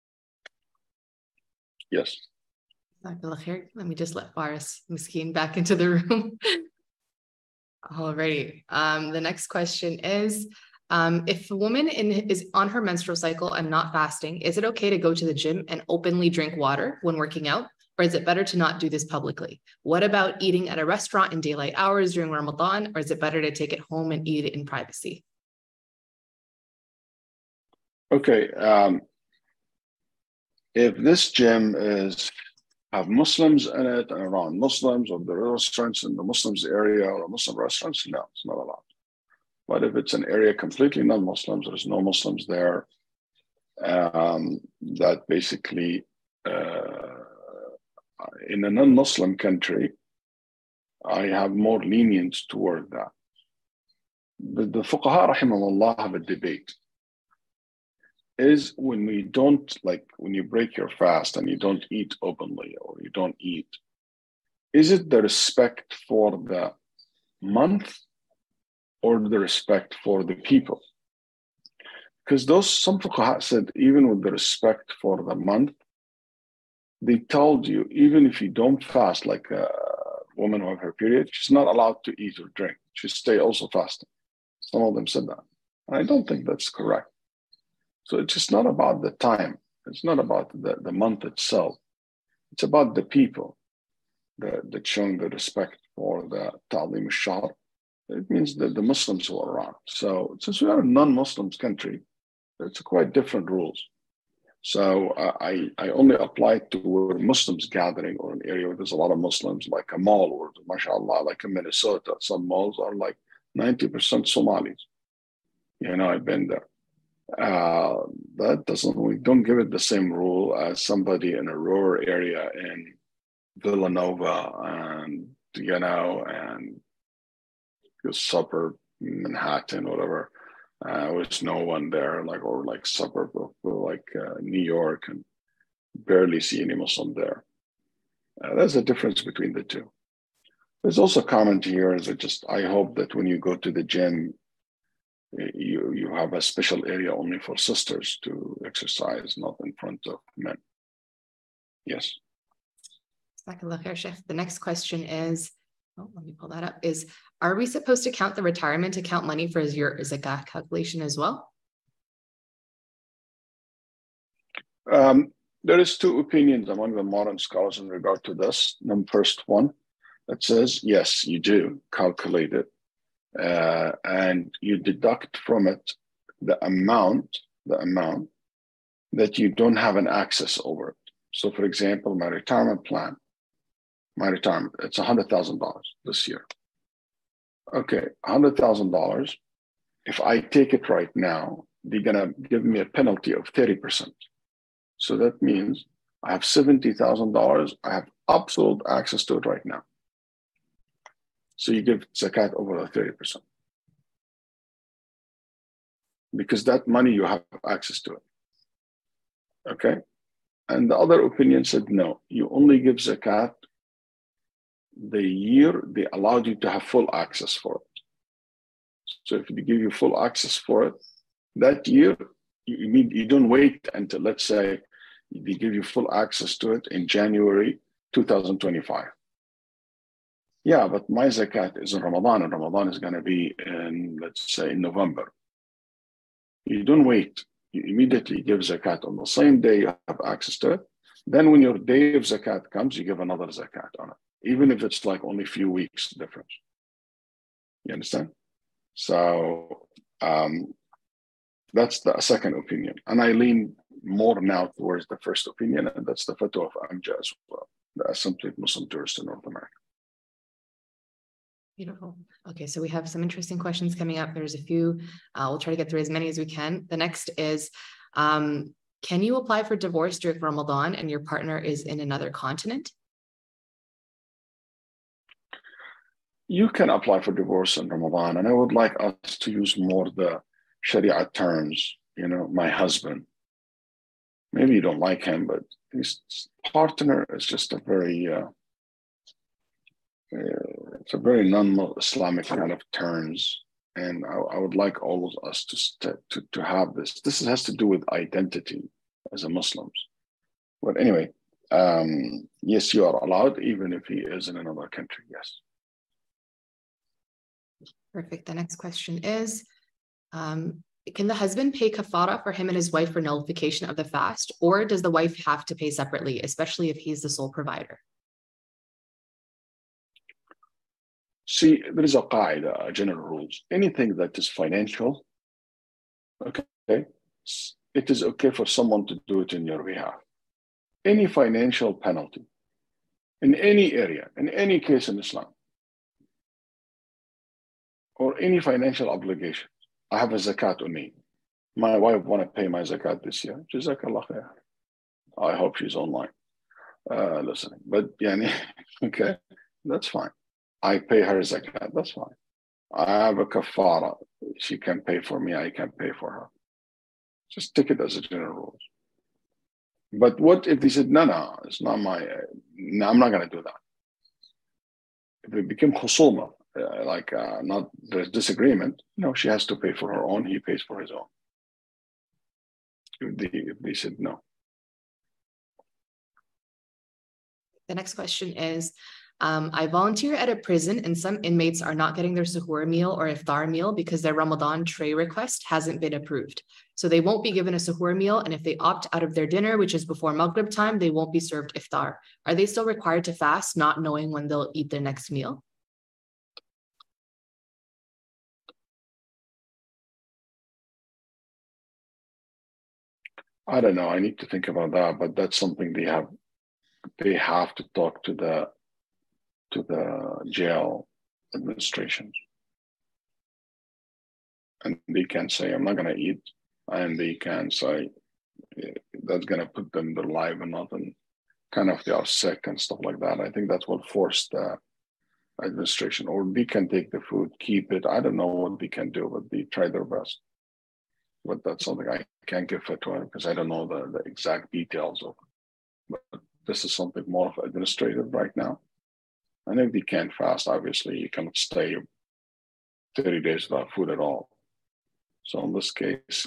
Yes. Let me just let Faris Miskeen back into the room. Alrighty. The next question is, if a woman is on her menstrual cycle and not fasting, is it okay to go to the gym and openly drink water when working out? Or is it better to not do this publicly? What about eating at a restaurant in daylight hours during Ramadan? Or is it better to take it home and eat it in privacy? Okay. If this gym have Muslims in it and around Muslims, or the restaurants in the Muslims area or Muslim restaurants, no, it's not allowed. But if it's an area completely non-Muslims, there's no Muslims there, that basically in a non-Muslim country, I have more lenience toward that. The fuqaha rahimahullah have a debate. is when we don't, like when you break your fast and you don't eat openly or you don't eat, is it the respect for the month or the respect for the people? Because some fuqaha said, even with the respect for the month, they told you, even if you don't fast, like a woman who have her period, she's not allowed to eat or drink. She stay also fasting. Some of them said that. And I don't think that's correct. So it's just not about the time. It's not about the month itself. It's about the people that showing the respect for the Ta'lim al-Shahr. It means that the Muslims who are around. So since we are a non-Muslims country, it's quite different rules. So I only apply to where Muslims gathering or an area where there's a lot of Muslims, like a mall or mashallah, like in Minnesota. Some malls are like 90% Somalis. You know, I've been there. We don't give it the same rule as somebody in a rural area in Villanova and, you know, and the suburb, Manhattan, whatever. With no one there, like suburb of New York, and barely see any Muslim there. There's a difference between the two. There's also a comment here is that just I hope that when you go to the gym, you have a special area only for sisters to exercise, not in front of men. Yes. The next question is, let me pull that up, are we supposed to count the retirement account money for your zakat calculation as well? There is two opinions among the modern scholars in regard to this. The first one that says, yes, you do calculate it, and you deduct from it the amount that you don't have an access over it. So for example, my retirement plan, it's $100,000 this year. Okay, $100,000. If I take it right now, they're gonna give me a penalty of 30%. So that means I have $70,000. I have absolute access to it right now. So you give zakat over the 30%. Because that money you have access to it. Okay? And the other opinion said, no, you only give zakat the year they allowed you to have full access for it. So if they give you full access for it, that year, you don't wait until, let's say, they give you full access to it in January 2025. Yeah, but my zakat is in Ramadan, and Ramadan is going to be in, let's say, in November. You don't wait. You immediately give zakat on the same day you have access to it. Then when your day of zakat comes, you give another zakat on it, even if it's like only a few weeks difference. You understand? So that's the second opinion. And I lean more now towards the first opinion, and that's the fatwa of AMJA as well, the Assembly of Muslim Tourists in North America. Beautiful. Okay, so we have some interesting questions coming up. There's a few. We'll try to get through as many as we can. The next is, can you apply for divorce during Ramadan and your partner is in another continent? You can apply for divorce in Ramadan, and I would like us to use more the Sharia terms. You know, my husband. Maybe you don't like him, but his partner is just a very, it's a very non-Islamic kind of terms. And I would like all of us to have this. This has to do with identity as a Muslims. But anyway, yes, you are allowed, even if he is in another country, yes. Perfect. The next question is, can the husband pay kafara for him and his wife for nullification of the fast, or does the wife have to pay separately, especially if he's the sole provider? See, there is a qaida, general rules. Anything that is financial, okay, it is okay for someone to do it in your behalf. Any financial penalty, in any area, in any case in Islam, or any financial obligation. I have a zakat on me. My wife want to pay my zakat this year. Jazakallah khair. I hope she's online listening. But yani, okay, that's fine. I pay her zakat, that's fine. I have a kafara. She can pay for me, I can pay for her. Just take it as a general rule. But what if they said, no, it's not my, no, I'm not going to do that. If it became khusuma, not there's disagreement, she has to pay for her own, he pays for his own. If they said no. The next question is, I volunteer at a prison and some inmates are not getting their suhoor meal or iftar meal because their Ramadan tray request hasn't been approved. So they won't be given a suhoor meal, and if they opt out of their dinner, which is before Maghrib time, they won't be served iftar. Are they still required to fast, not knowing when they'll eat their next meal? I don't know. I need to think about that, but that's something they have to talk to the jail administration. And they can say, I'm not going to eat. And they can say, that's going to put them in their life and not, and kind of they are sick and stuff like that. I think that's what forced the administration. Or they can take the food, keep it. I don't know what they can do, but they try their best. But that's something I can't give fatwa because I don't know the exact details of it. But this is something more of administrative right now. And if they can't fast, obviously you cannot stay 30 days without food at all. So in this case,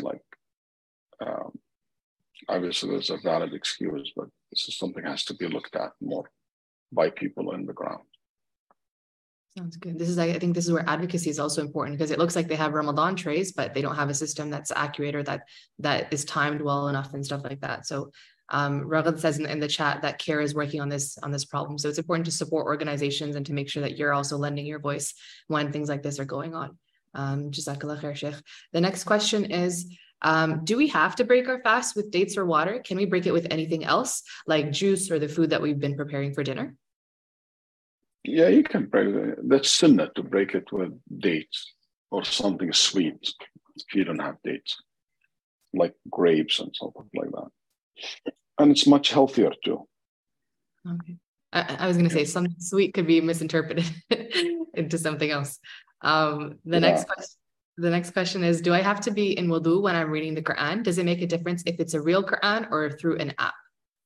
obviously there's a valid excuse, but this is something that has to be looked at more by people on the ground. Sounds good. I think this is where advocacy is also important, because it looks like they have Ramadan trays, but they don't have a system that's accurate or that is timed well enough and stuff like that. So Raghad says in the chat that CARE is working on this problem. So it's important to support organizations and to make sure that you're also lending your voice when things like this are going on. Jazakallah khair, Sheikh. The next question is, do we have to break our fast with dates or water? Can we break it with anything else, like juice or the food that we've been preparing for dinner? Yeah, you can break it. That's sunnah to break it with dates or something sweet if you don't have dates, like grapes and something like that. And it's much healthier too. Okay. I was going to say something sweet could be misinterpreted into something else. The next question is, do I have to be in wudu when I'm reading the Quran? Does it make a difference if it's a real Quran or through an app?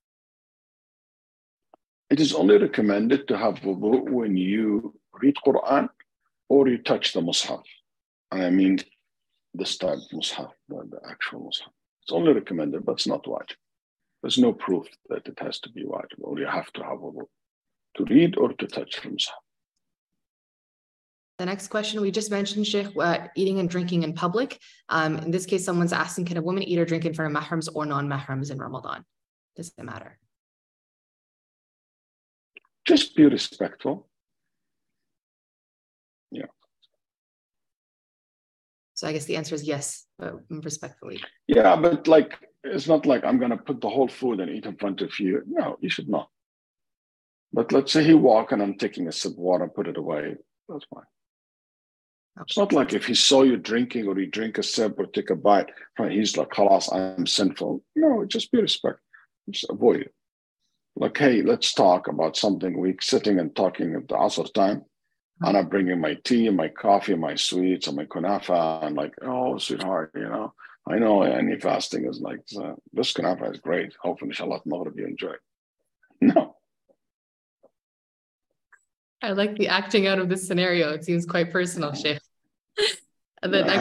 It is only recommended to have wudu when you read Quran or you touch the mushaf. And I mean this type of mushaf, the actual mushaf. It's only recommended, but it's not wajib. There's no proof that it has to be wajib, or you have to have wudu to read or to touch the mushaf. The next question, we just mentioned, Sheikh, eating and drinking in public. In this case, someone's asking, can a woman eat or drink in front of mahrams or non-mahrams in Ramadan? Does it matter? Just be respectful. Yeah. So I guess the answer is yes, but respectfully. Yeah, but it's not like I'm going to put the whole food and eat in front of you. No, you should not. But let's say he walk and I'm taking a sip of water and put it away. That's fine. Okay. It's not like if he saw you drinking or you drink a sip or take a bite, he's like, khalas, I'm sinful. No, just be respectful. Just avoid it. Like, hey, let's talk about something. We're sitting and talking at the Asr time. And I'm bringing my tea, my coffee, my sweets, and my kunafa. I'm like, oh, sweetheart, I know any fasting is like, this kunafa is great. Hopefully, inshallah, Maghrib you enjoy it. No. I like the acting out of this scenario. It seems quite personal, Sheikh. And the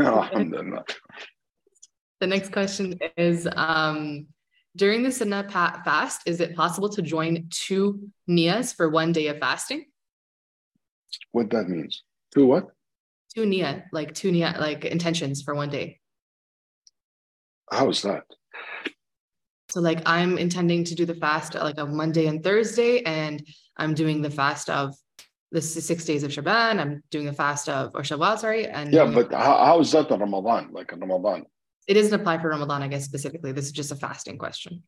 next question is, during the Sunnah fast, is it possible to join 2 niyas for 1 day of fasting? What that means? 2 what? 2 niyah, like intentions for 1 day. How is that? So like I'm intending to do the fast like on Monday and Thursday, and I'm doing the fast of the 6 days of Shaban. I'm doing the fast of, or Shawwal, sorry. And yeah, but how is that in Ramadan? Like in Ramadan? It doesn't apply for Ramadan, I guess, specifically. This is just a fasting question.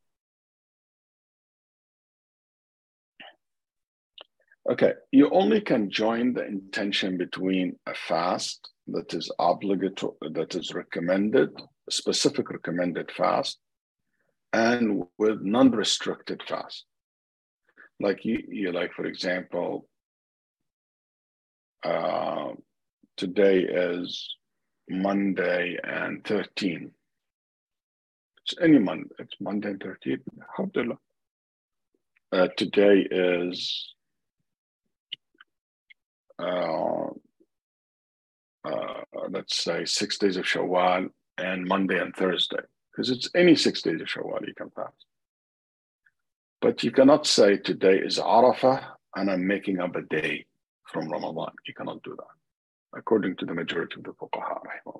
Okay, you only can join the intention between a fast that is obligatory, that is recommended, a specific recommended fast, and with non-restricted fast. Like you like, for example, today is Monday and 13. It's any Monday. It's Monday and 13th. Alhamdulillah. Today is let's say 6 days of Shawwal and Monday and Thursday, because it's any 6 days of Shawwal you can fast. But you cannot say today is Arafah and I'm making up a day from Ramadan. You cannot do that, according to the majority of the fuqaha.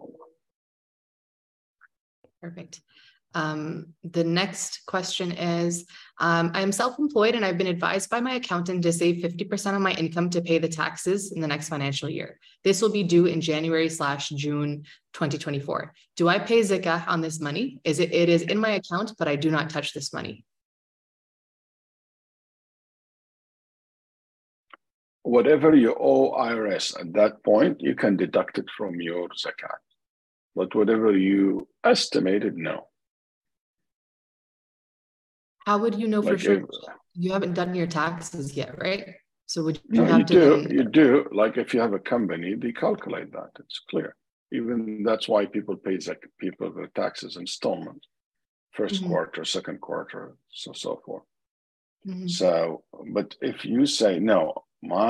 Perfect. The next question is, I am self-employed and I've been advised by my accountant to save 50% of my income to pay the taxes in the next financial year. This will be due in January/June 2024. Do I pay zakah on this money? It is in my account, but I do not touch this money. Whatever you owe IRS at that point, you can deduct it from your zakat. But whatever you estimated, no. How would you know for sure? You haven't done your taxes yet, right? So would you no, have you to? You do. Like if you have a company, they calculate that. It's clear. Even that's why people pay the taxes installment, first quarter, second quarter, so forth. So, but if you say no,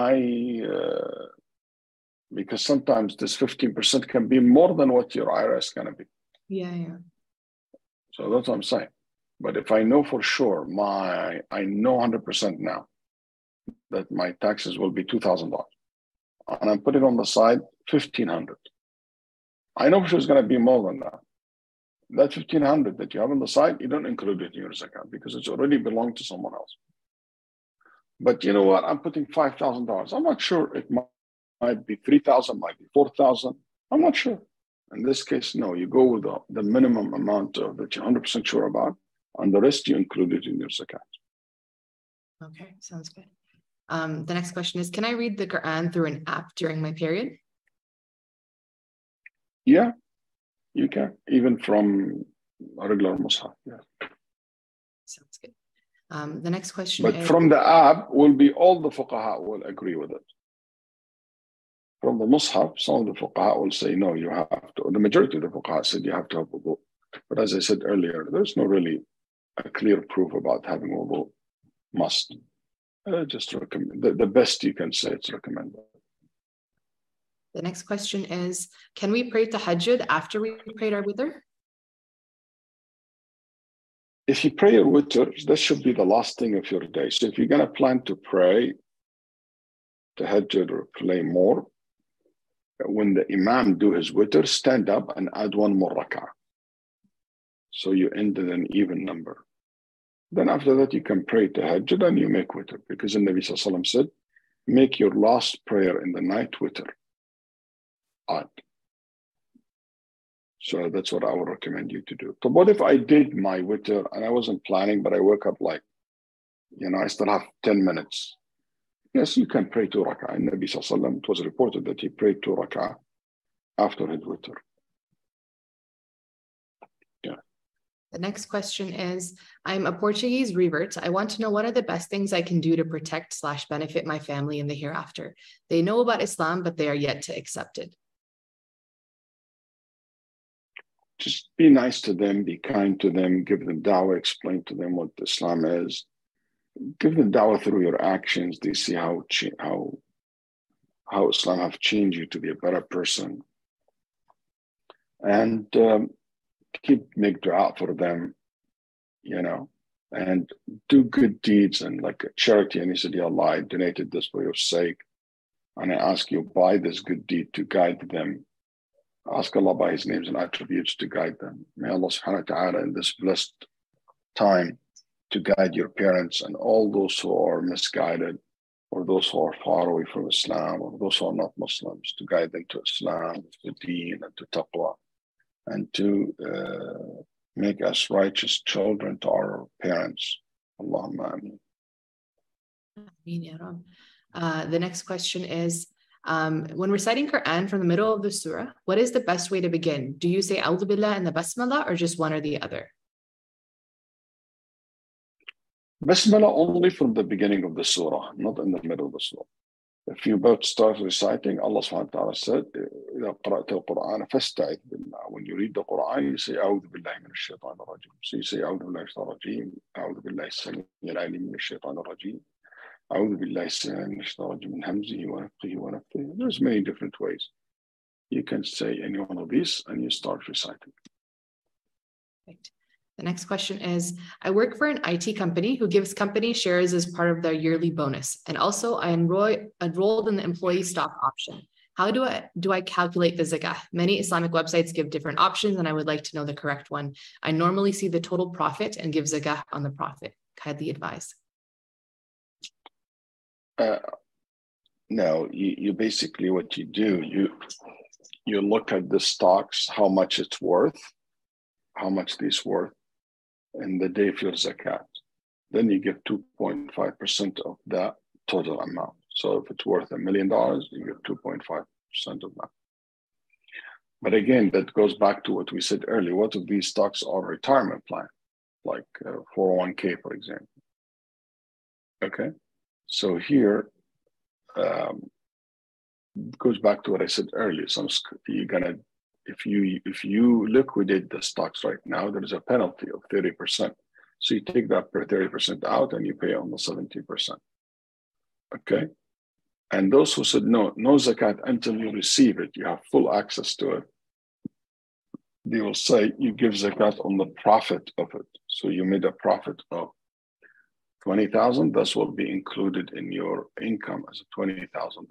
because sometimes this 15% can be more than what your IRS is going to be. Yeah. So that's what I'm saying. But if I know for sure, I know 100% now that my taxes will be $2,000, and I'm putting on the side $1,500. I know for sure it's going to be more than that. That $1,500 that you have on the side, you don't include it in your zakat because it's already belonged to someone else. But you know what? I'm putting $5,000. I'm not sure. It might be 3,000, might be 4,000. I'm not sure. In this case, no. You go with the minimum amount that you're 100% sure about, and the rest you include it in your zakat. Okay, sounds good. The next question is, can I read the Quran through an app during my period? Yeah, you can, even from a regular mushaf. Yeah. Sounds good. The next question is... But from the app will be all the fuqaha will agree with it. From the mushaf, some of the fuqaha will say, no, you have to. The majority of the fuqaha said you have to have wudu. But as I said earlier, there's no really a clear proof about having wudu. Must. Just recommend. The best you can say, it's recommended. The next question is, can we pray tahajjud after we prayed our witr? If you pray your witr, that should be the last thing of your day. So if you're going to plan to pray tahajjud or play more, when the imam do his witr, stand up and add one more rak'ah. So you end in an even number. Then after that, you can pray tahajjud and you make witr. Because the Nabi Sallallahu Alaihi Wasallam said, make your last prayer in the night witr. Add. So that's what I would recommend you to do. So what if I did my witr and I wasn't planning, but I woke up like, I still have 10 minutes. Yes, you can pray 2 rak'ah. And Nabi Sallallahu Alaihi Wasallam, it was reported that he prayed 2 rak'ah after his witr. Yeah. The next question is, I'm a Portuguese revert. I want to know what are the best things I can do to protect/benefit my family in the hereafter. They know about Islam, but they are yet to accept it. Just be nice to them, be kind to them, give them dawah, explain to them what Islam is. Give them dawah through your actions. They see how Islam have changed you to be a better person. And make dua for them, and do good deeds and like a charity. And he said, Ya Allah, I donated this for your sake. And I ask you by this good deed to guide them. Ask Allah by his names and attributes to guide them. May Allah subhanahu wa ta'ala in this blessed time to guide your parents and all those who are misguided, or those who are far away from Islam, or those who are not Muslims, to guide them to Islam, to Deen, and to Taqwa, and to make us righteous children to our parents. Allahumma ameen. Ameen, ya Rab. The next question is, when reciting Quran from the middle of the surah, what is the best way to begin? Do you say A'udhu Billah and the Basmala, or just one or the other? Basmala only from the beginning of the surah, not in the middle of the surah. If you both start reciting, Allah subhanahu wa ta'ala said, when you read the Quran, you say, أعوذ بالله من الشيطان الرجيم. So you say, أعوذ بالله من الشيطان الرجيم, أعوذ بالله السميع العليم من الشيطان الرجيم, أعوذ بالله السميع من الشيطان الرجيم من همزه ونفخه ونفثه. There's many different ways. You can say any one of these and you start reciting. Right. The next question is, I work for an IT company who gives company shares as part of their yearly bonus. And also I enrolled in the employee stock option. How do I calculate the zakah? Many Islamic websites give different options and I would like to know the correct one. I normally see the total profit and give zakah on the profit. Kindly advise. No, you basically, what you do, you look at the stocks, how much it's worth, how much this worth, and the day of your zakat. Then you give 2.5% of that total amount. So if it's worth $1 million, you give 2.5% of that. But again, that goes back to what we said earlier. What if these stocks are retirement plan, like 401k, for example? Okay, so here, goes back to what I said earlier. You're gonna, if you liquidate the stocks right now, there is a penalty of 30%. So you take that 30% out and you pay almost 70%. Okay, and those who said no zakat until you receive it, you have full access to it. They will say you give zakat on the profit of it. So you made a profit of 20,000. This will be included in your income as $20,000.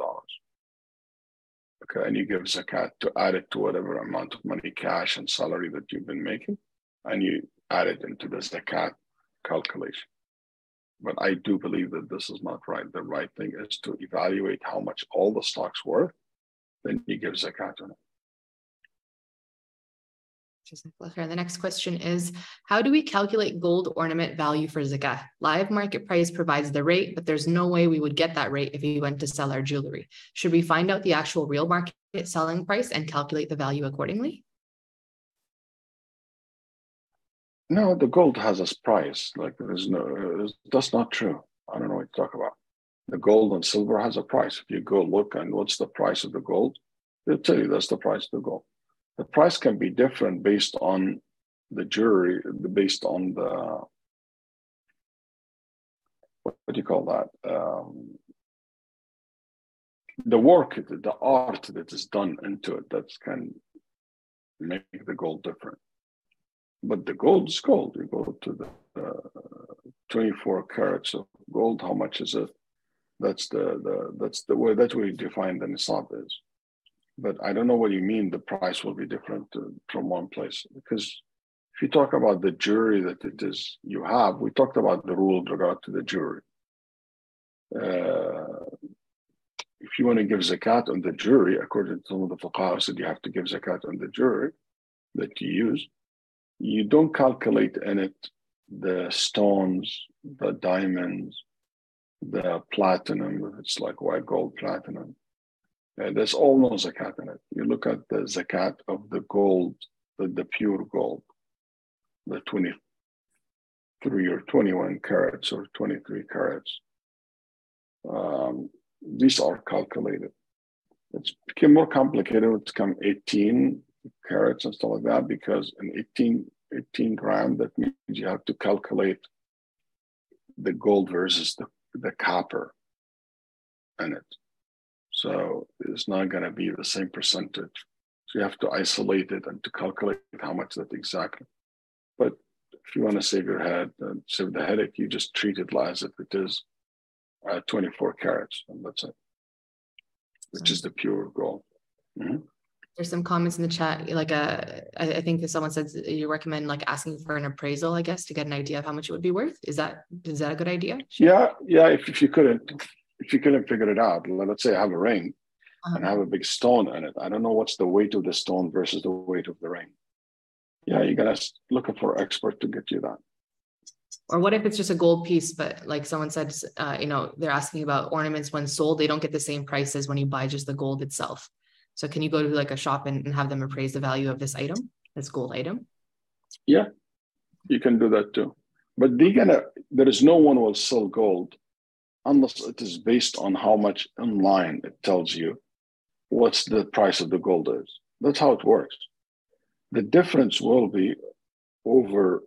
Okay, and you give zakat to add it to whatever amount of money, cash and salary that you've been making, and you add it into the zakat calculation. But I do believe that this is not right. The right thing is to evaluate how much all the stocks worth, then you give zakat on it. The next question is, how do we calculate gold ornament value for zakah? Live market price provides the rate, but there's no way we would get that rate if we went to sell our jewelry. Should we find out the actual real market selling price and calculate the value accordingly? No, the gold has a price. Like that's not true. I don't know what you talk about. The gold and silver has a price. If you go look and what's the price of the gold, they'll tell you that's the price of the gold. The price can be different based on the jewelry, based on the, what do you call that? The work, the art that is done into it, that can make the gold different. But the gold is gold. You go to the 24 carats of gold. How much is it? That's the way that we define the nisab is. But I don't know what you mean. The price will be different from one place, because if you talk about the jewelry that it is you have, we talked about the rule with regard to the jewelry. If you want to give zakat on the jewelry, according to some of the fuqaha said you have to give zakat on the jewelry that you use. You don't calculate in it the stones, the diamonds, the platinum, if it's like white gold platinum. There's all no zakat in it. You look at the zakat of the gold, the pure gold, the 23 or 21 carats or 23 carats. These are calculated. It's become more complicated. It's become 18 carats and stuff like that, because in 18 gram, that means you have to calculate the gold versus the copper in it. So it's not going to be the same percentage. So you have to isolate it and to calculate how much that exactly. But if you want to save your head and save the headache, you just treat it as if it is 24 carats, and that's it, which is the pure gold. Mm-hmm. There's some comments in the chat, like I think that someone says you recommend like asking for an appraisal, I guess, to get an idea of how much it would be worth. Is that a good idea? Yeah. If you couldn't figure it out, let's say I have a ring and have a big stone in it. I don't know what's the weight of the stone versus the weight of the ring. Yeah, you gotta look for an expert to get you that. Or what if it's just a gold piece, but like someone said, they're asking about ornaments when sold, they don't get the same price as when you buy just the gold itself. So can you go to like a shop and have them appraise the value of this item, this gold item? Yeah, you can do that too. But there is no one will sell gold unless it is based on how much online it tells you what's the price of the gold is. That's how it works. The difference will be over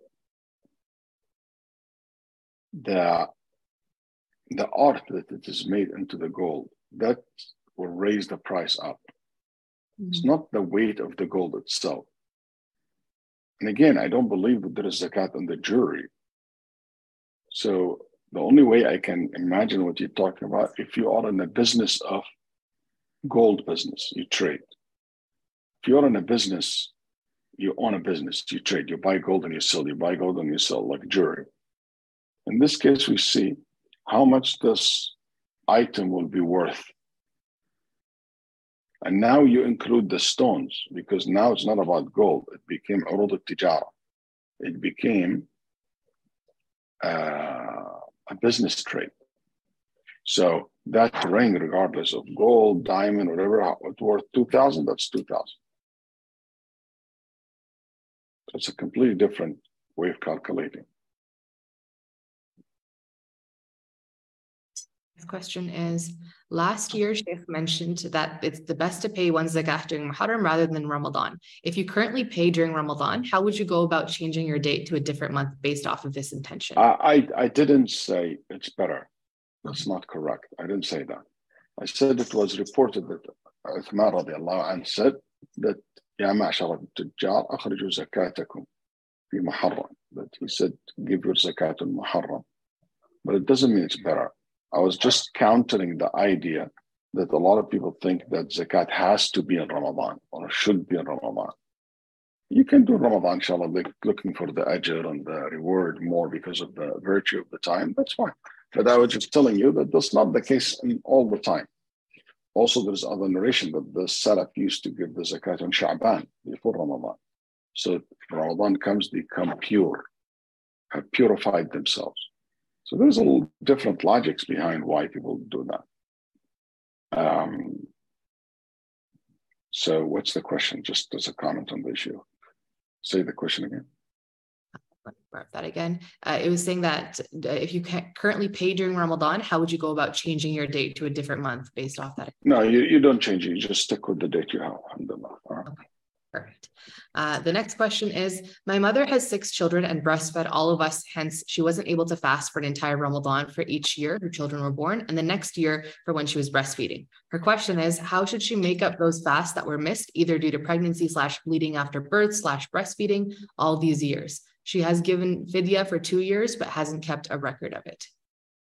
the art that it is made into the gold. That will raise the price up. It's not the weight of the gold itself. And again, I don't believe that there is zakat on the jewelry. So the only way I can imagine what you're talking about, if you are in the business of gold business, you trade. If you're in a business, you own a business, you trade, you buy gold and you sell, you buy gold and you sell, like jewelry. In this case, we see how much this item will be worth. And now you include the stones, because now it's not about gold. It became urud al-tijara. It became a business trade. So that ring, regardless of gold, diamond, whatever, it's worth 2,000, that's 2,000. It's a completely different way of calculating. Next question is, last year Sheikh mentioned that it's the best to pay one's zakah during Muharram rather than Ramadan. If you currently pay during Ramadan, how would you go about changing your date to a different month based off of this intention? I didn't say it's better. That's not correct. I didn't say that. I said it was reported that Uthman radiallahu anhu said that Ya ma'shar al-tujjar akhriju zakatakum fi Muharram. That he said, give your zakat in Muharram. But it doesn't mean it's better. I was just countering the idea that a lot of people think that zakat has to be in Ramadan or should be in Ramadan. You can do Ramadan, inshallah, looking for the ajr and the reward more because of the virtue of the time. That's fine. But I was just telling you that that's not the case all the time. Also, there's other narration that the Salaf used to give the zakat on Sha'ban before Ramadan. So if Ramadan comes, they come pure, have purified themselves. So there's a little different logics behind why people do that. So what's the question? Just as a comment on the issue. Say the question again. Let me grab that again. It was saying that if you currently pay during Ramadan, how would you go about changing your date to a different month based off that? No, you don't change it. You just stick with the date you have. Alhamdulillah. Okay, perfect. The next question is, my mother has 6 children and breastfed all of us. Hence, she wasn't able to fast for an entire Ramadan for each year her children were born and the next year for when she was breastfeeding. Her question is, how should she make up those fasts that were missed either due to pregnancy / bleeding after birth / breastfeeding all these years? She has given fidya for 2 years, but hasn't kept a record of it.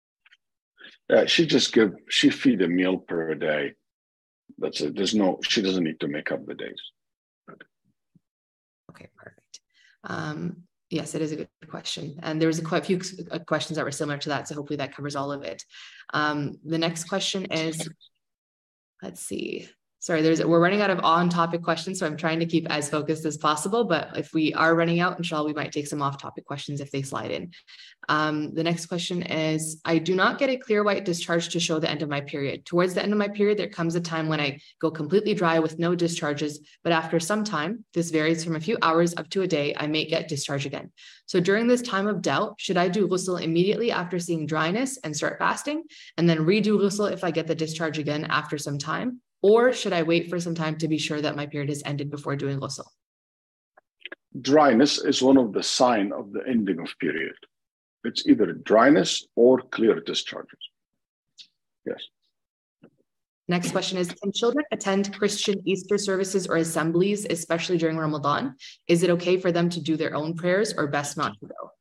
She feed a meal per day. That's it. She doesn't need to make up the days. Okay, perfect. Yes, it is a good question. And there was quite a few questions that were similar to that. So hopefully that covers all of it. The next question is, let's see. Sorry, we're running out of on-topic questions, so I'm trying to keep as focused as possible. But if we are running out, inshallah, we might take some off-topic questions if they slide in. The next question is, I do not get a clear white discharge to show the end of my period. Towards the end of my period, there comes a time when I go completely dry with no discharges, but after some time, this varies from a few hours up to a day, I may get discharge again. So during this time of doubt, should I do ghusl immediately after seeing dryness and start fasting, and then redo ghusl if I get the discharge again after some time? Or should I wait for some time to be sure that my period has ended before doing ghusl? Dryness is one of the signs of the ending of period. It's either dryness or clear discharges. Yes. Next question is, can children attend Christian Easter services or assemblies, especially during Ramadan? Is it okay for them to do their own prayers or best not to go?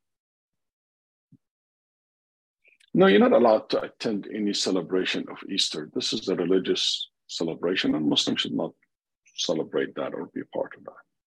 No, you're not allowed to attend any celebration of Easter. This is a religious celebration, and Muslims should not celebrate that or be a part of that.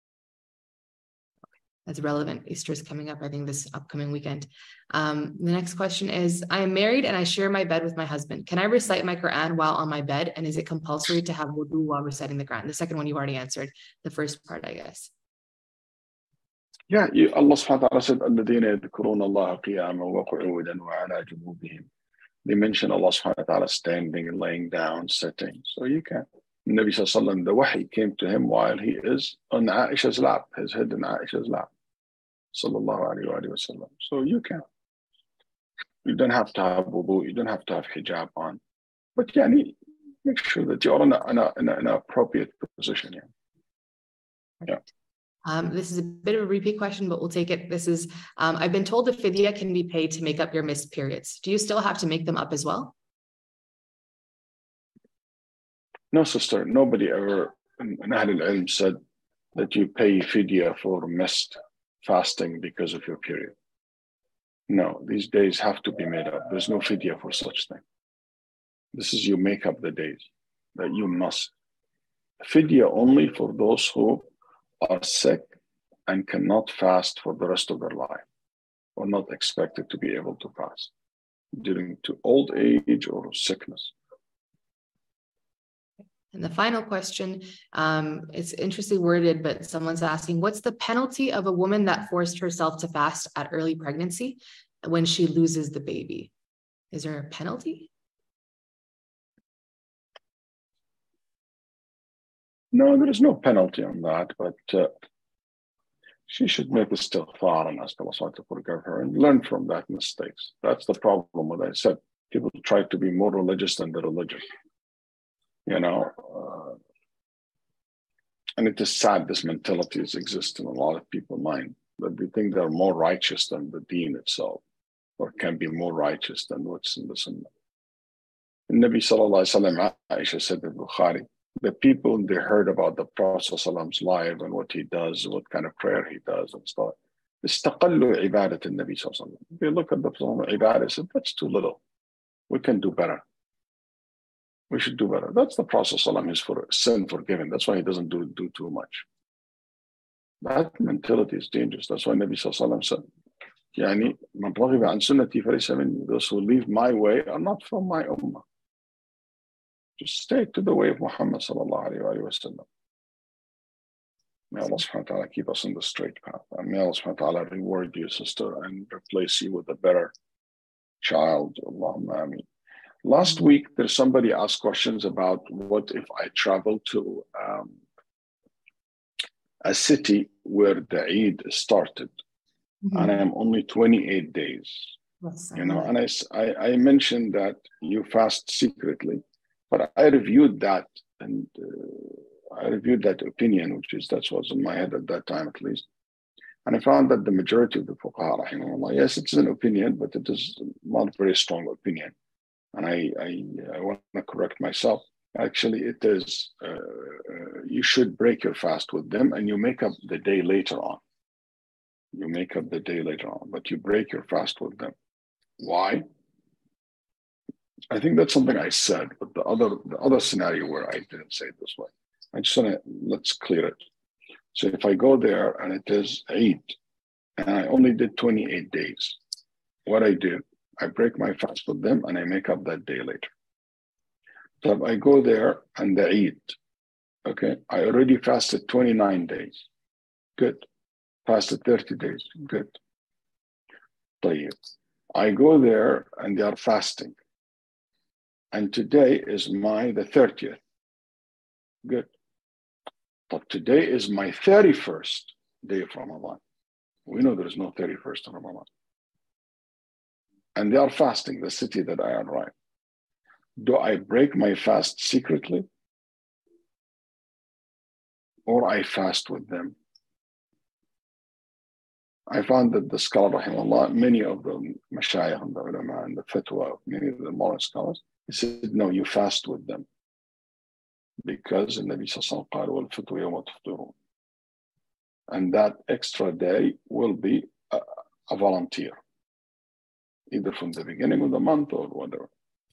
That's relevant. Easter is coming up, I think, this upcoming weekend. The next question is, I am married and I share my bed with my husband. Can I recite my Quran while on my bed? And is it compulsory to have wudu while reciting the Quran? The second one you already answered. The first part, I guess. Yeah, Allah subhanahu wa ta'ala said, الَّذِينَ يَذْكُرُونَ اللَّهَ قِيَامًا وَقُعُودًا وَعَلَى جُنُوبِهِمْ. They mention Allah subhanahu wa ta'ala standing, laying down, sitting. So you can. Nabi sallallahu alayhi wa sallam, the wahi came to him while he is on Aisha's lap, his head in Aisha's lap. Sallallahu alayhi wa sallam. So you can. You don't have to have wudu, you don't have to have hijab on. But yani, make sure that you're in an appropriate position. Yeah. This is a bit of a repeat question, but we'll take it. This is, I've been told the fidya can be paid to make up your missed periods. Do you still have to make them up as well? No, sister. Nobody ever in Ahl al-Ilm said that you pay fidya for missed fasting because of your period. No, these days have to be made up. There's no fidya for such thing. This is you make up the days that you must. Fidya only for those who are sick and cannot fast for the rest of their life, or not expected to be able to fast due to old age or sickness. And the final question, it's interestingly worded, but someone's asking, what's the penalty of a woman that forced herself to fast at early pregnancy when she loses the baby? Is there a penalty? No, there is no penalty on that, but she should make istighfar and ask Allah to forgive her and learn from that mistakes. That's the problem. What I said, people try to be more religious than the religion. You know, and it is sad this mentality exists in a lot of people's mind, that they think they're more righteous than the deen itself, or can be more righteous than what's in the Sunnah. The Nabi sallallahu alaihi wasallam, Aisha said in Bukhari, the people, they heard about the Prophet ﷺ's life and what he does, what kind of prayer he does and stuff. استقلوا عبادة النبي صلى الله عليه وسلم. They look at the ibadah, said, that's too little. We can do better. We should do better. That's the Prophet ﷺ is for sin forgiven. That's why he doesn't do too much. That mentality is dangerous. That's why Nabi صلى الله عليه وسلم said, يعني من رغب عن سنتي فليس مني. Those who leave my way are not from my ummah. Just stay to the way of Muhammad sallallahu alayhi wa sallam. May Allah subhanahu wa ta'ala keep us on the straight path. And may Allah subhanahu wa ta'ala reward you, sister, and replace you with a better child. Allahumma ameen. Last week, there's somebody asked questions about what if I travel to a city where the Eid started, and I am only 28 days. You know, and I mentioned that you fast secretly. But I reviewed that, and I reviewed that opinion, that was in my head at that time at least. And I found that the majority of the fuqaha, rahimahullah, yes, it's an opinion, but it is not a very strong opinion. And I want to correct myself. Actually, it is, you should break your fast with them and you make up the day later on. You make up the day later on, but you break your fast with them. Why? I think that's something I said, but the other scenario where I didn't say it this way. I just want to, let's clear it. So if I go there and it is Eid, and I only did 28 days, what I do, I break my fast with them and I make up that day later. So if I go there and the Eid, okay, I already fasted 29 days, good. Fasted 30 days, good. طيب. I go there and they are fasting. And today is the 30th. Good. But today is my 31st day of Ramadan. We know there is no 31st of Ramadan. And they are fasting, the city that I arrive. Do I break my fast secretly? Or I fast with them? I found that the scholar, rahimahullah, many of the mashayikh and the ulama and the fatwa of many of the modern scholars, he said, no, you fast with them. Because the Nabi sallallahu alayhi wa sallam, and that extra day will be a volunteer, either from the beginning of the month or whatever.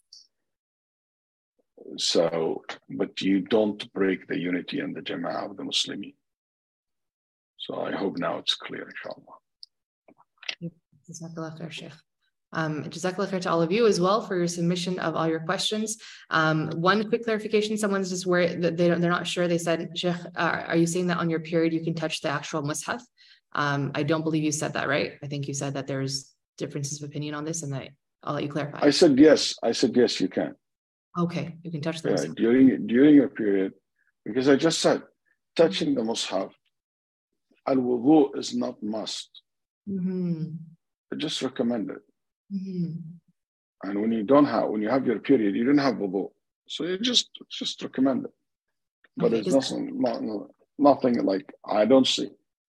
So, but you don't break the unity and the jama'ah of the Muslimin. So I hope now it's clear, inshallah. Jazakallah khair, Sheikh. Jazakallah khair to all of you as well for your submission of all your questions. One quick clarification, someone's just worried that they're not sure. They said, Sheikh, are you saying that on your period you can touch the actual mushaf? I don't believe you said that, right? I think you said that there's differences of opinion on this, and I'll let you clarify. I said yes, you can. Okay, you can touch the mushaf. During your period, because I just said touching the mushaf, al-wudu is not must. I just recommend it. And when you have your period, you don't have wudu, so you just recommend it. But okay, it's nothing like, I don't see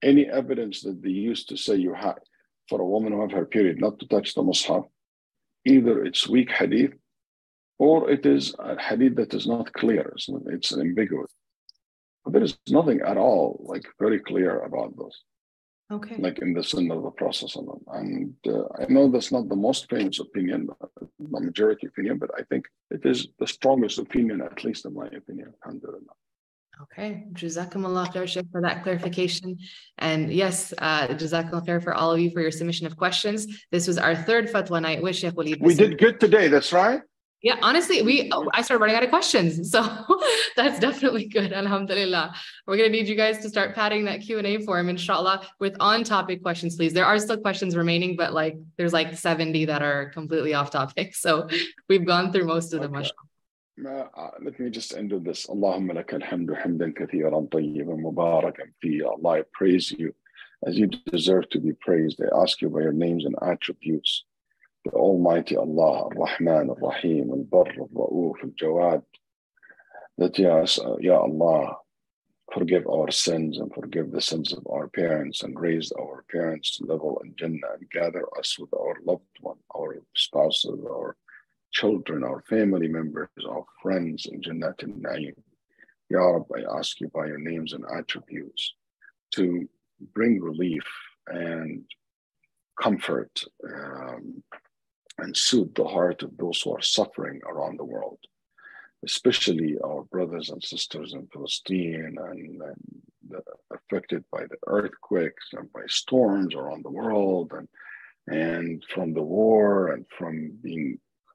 any evidence that they used to say you have, for a woman who have her period, not to touch the Mus'haf, either it's weak hadith or it is a hadith that is not clear. It's ambiguous. But there is nothing at all like very clear about this. Okay. Like in the Sunnah of the Prophet. And I know that's not the most famous opinion, the majority opinion, but I think it is the strongest opinion, at least in my opinion. Alhamdulillah. Okay, Jazakumullah khair, Sheikh, for that clarification. And yes, Jazakumullah khair for all of you for your submission of questions. This was our third fatwa night with Sheikh Waleed. We did good today, that's right. Yeah, honestly, I started running out of questions. So that's definitely good, alhamdulillah. We're going to need you guys to start padding that Q&A form, inshallah, with on-topic questions, please. There are still questions remaining, but there's 70 that are completely off topic. So we've gone through most of them. Okay. Let me just end with this. Allahumma lakal hamdu hamdan kathiran tayyiban mubarakan fi. Allah, I praise you as you deserve to be praised. I ask you by your names and attributes, the Almighty Allah, Ar-Rahman, Ar-Rahim, Al-Barr, Al-Ra'uf, Al-Jawad, that Ya Allah, forgive our sins and forgive the sins of our parents and raise our parents to level in Jannah and gather us with our loved one, our spouses, our children, our family members, our friends in Jannat al-Na'im. Ya Rab, I ask you by your names and attributes to bring relief and comfort and soothe the heart of those who are suffering around the world, especially our brothers and sisters in Palestine and affected by the earthquakes and by storms around the world and from the war and from being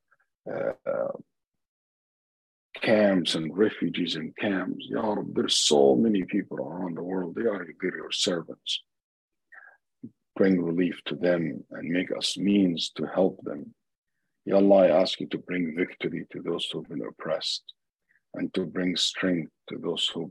camps and refugees in camps. Ya Rab, there's so many people around the world. They are your servants. Bring relief to them and make us means to help them. Ya Allah, I ask you to bring victory to those who've been oppressed and to bring strength to those who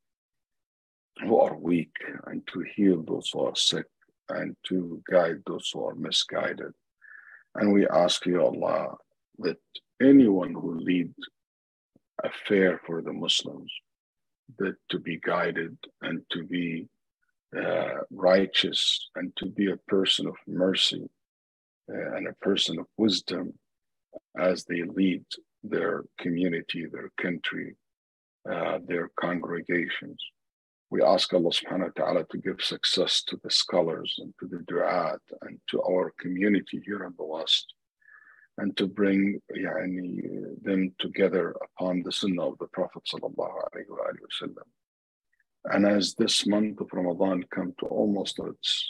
are weak and to heal those who are sick and to guide those who are misguided. And we ask you, Allah, that anyone who leads a fair for the Muslims, that to be guided and to be righteous and to be a person of mercy and a person of wisdom as they lead their community, their country, their congregations. We ask Allah subhanahu wa ta'ala to give success to the scholars and to the du'at and to our community here in the West, and to bring them together upon the sunnah of the Prophet sallallahu alaihi wasallam. And as this month of Ramadan comes to almost its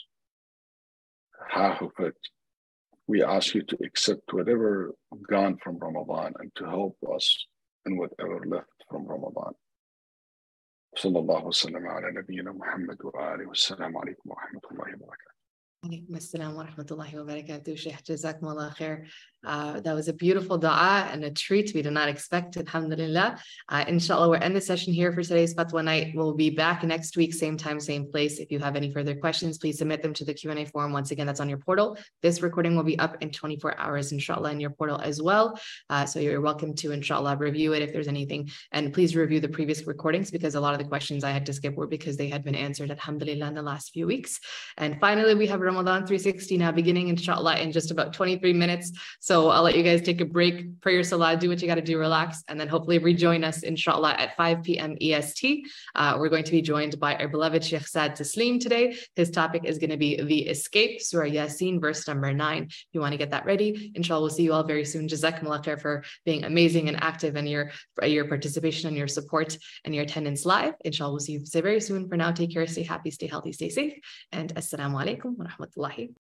half of it, we ask you to accept whatever gone from Ramadan and to help us in whatever left from Ramadan. Sallallahu wasallam ala nabiyyina Muhammad wa alihi wassalamu alaikum wa rahmatullahi wa barakatuh. Alaikum assalam wa rahmatullahi wa barakatuh, Sheikh. Jazakumullah khair. That was a beautiful dua and a treat we did not expect, alhamdulillah. Inshallah, we'll end the session here for today's Fatwa night. We'll be back next week, same time, same place. If you have any further questions, please submit them to the Q&A forum. Once again, that's on your portal. This recording will be up in 24 hours, inshallah, in your portal as well. So you're welcome to, inshallah, review it if there's anything. And please review the previous recordings, because a lot of the questions I had to skip were because they had been answered, alhamdulillah, in the last few weeks. And finally, we have Ramadan 360 now beginning, inshallah, in just about 23 minutes. So I'll let you guys take a break, pray your salah, do what you got to do, relax, and then hopefully rejoin us, inshallah, at 5 p.m. EST. We're going to be joined by our beloved Sheikh Saad Taslim today. His topic is going to be the escape, Surah Yasin, verse number 9. If you want to get that ready, inshallah, we'll see you all very soon. Jazakumullah khair for being amazing and active, and your participation and your support and your attendance live. Inshallah, we'll see you very soon. For now, take care, stay happy, stay healthy, stay safe, and assalamu alaikum wa rahmatullahi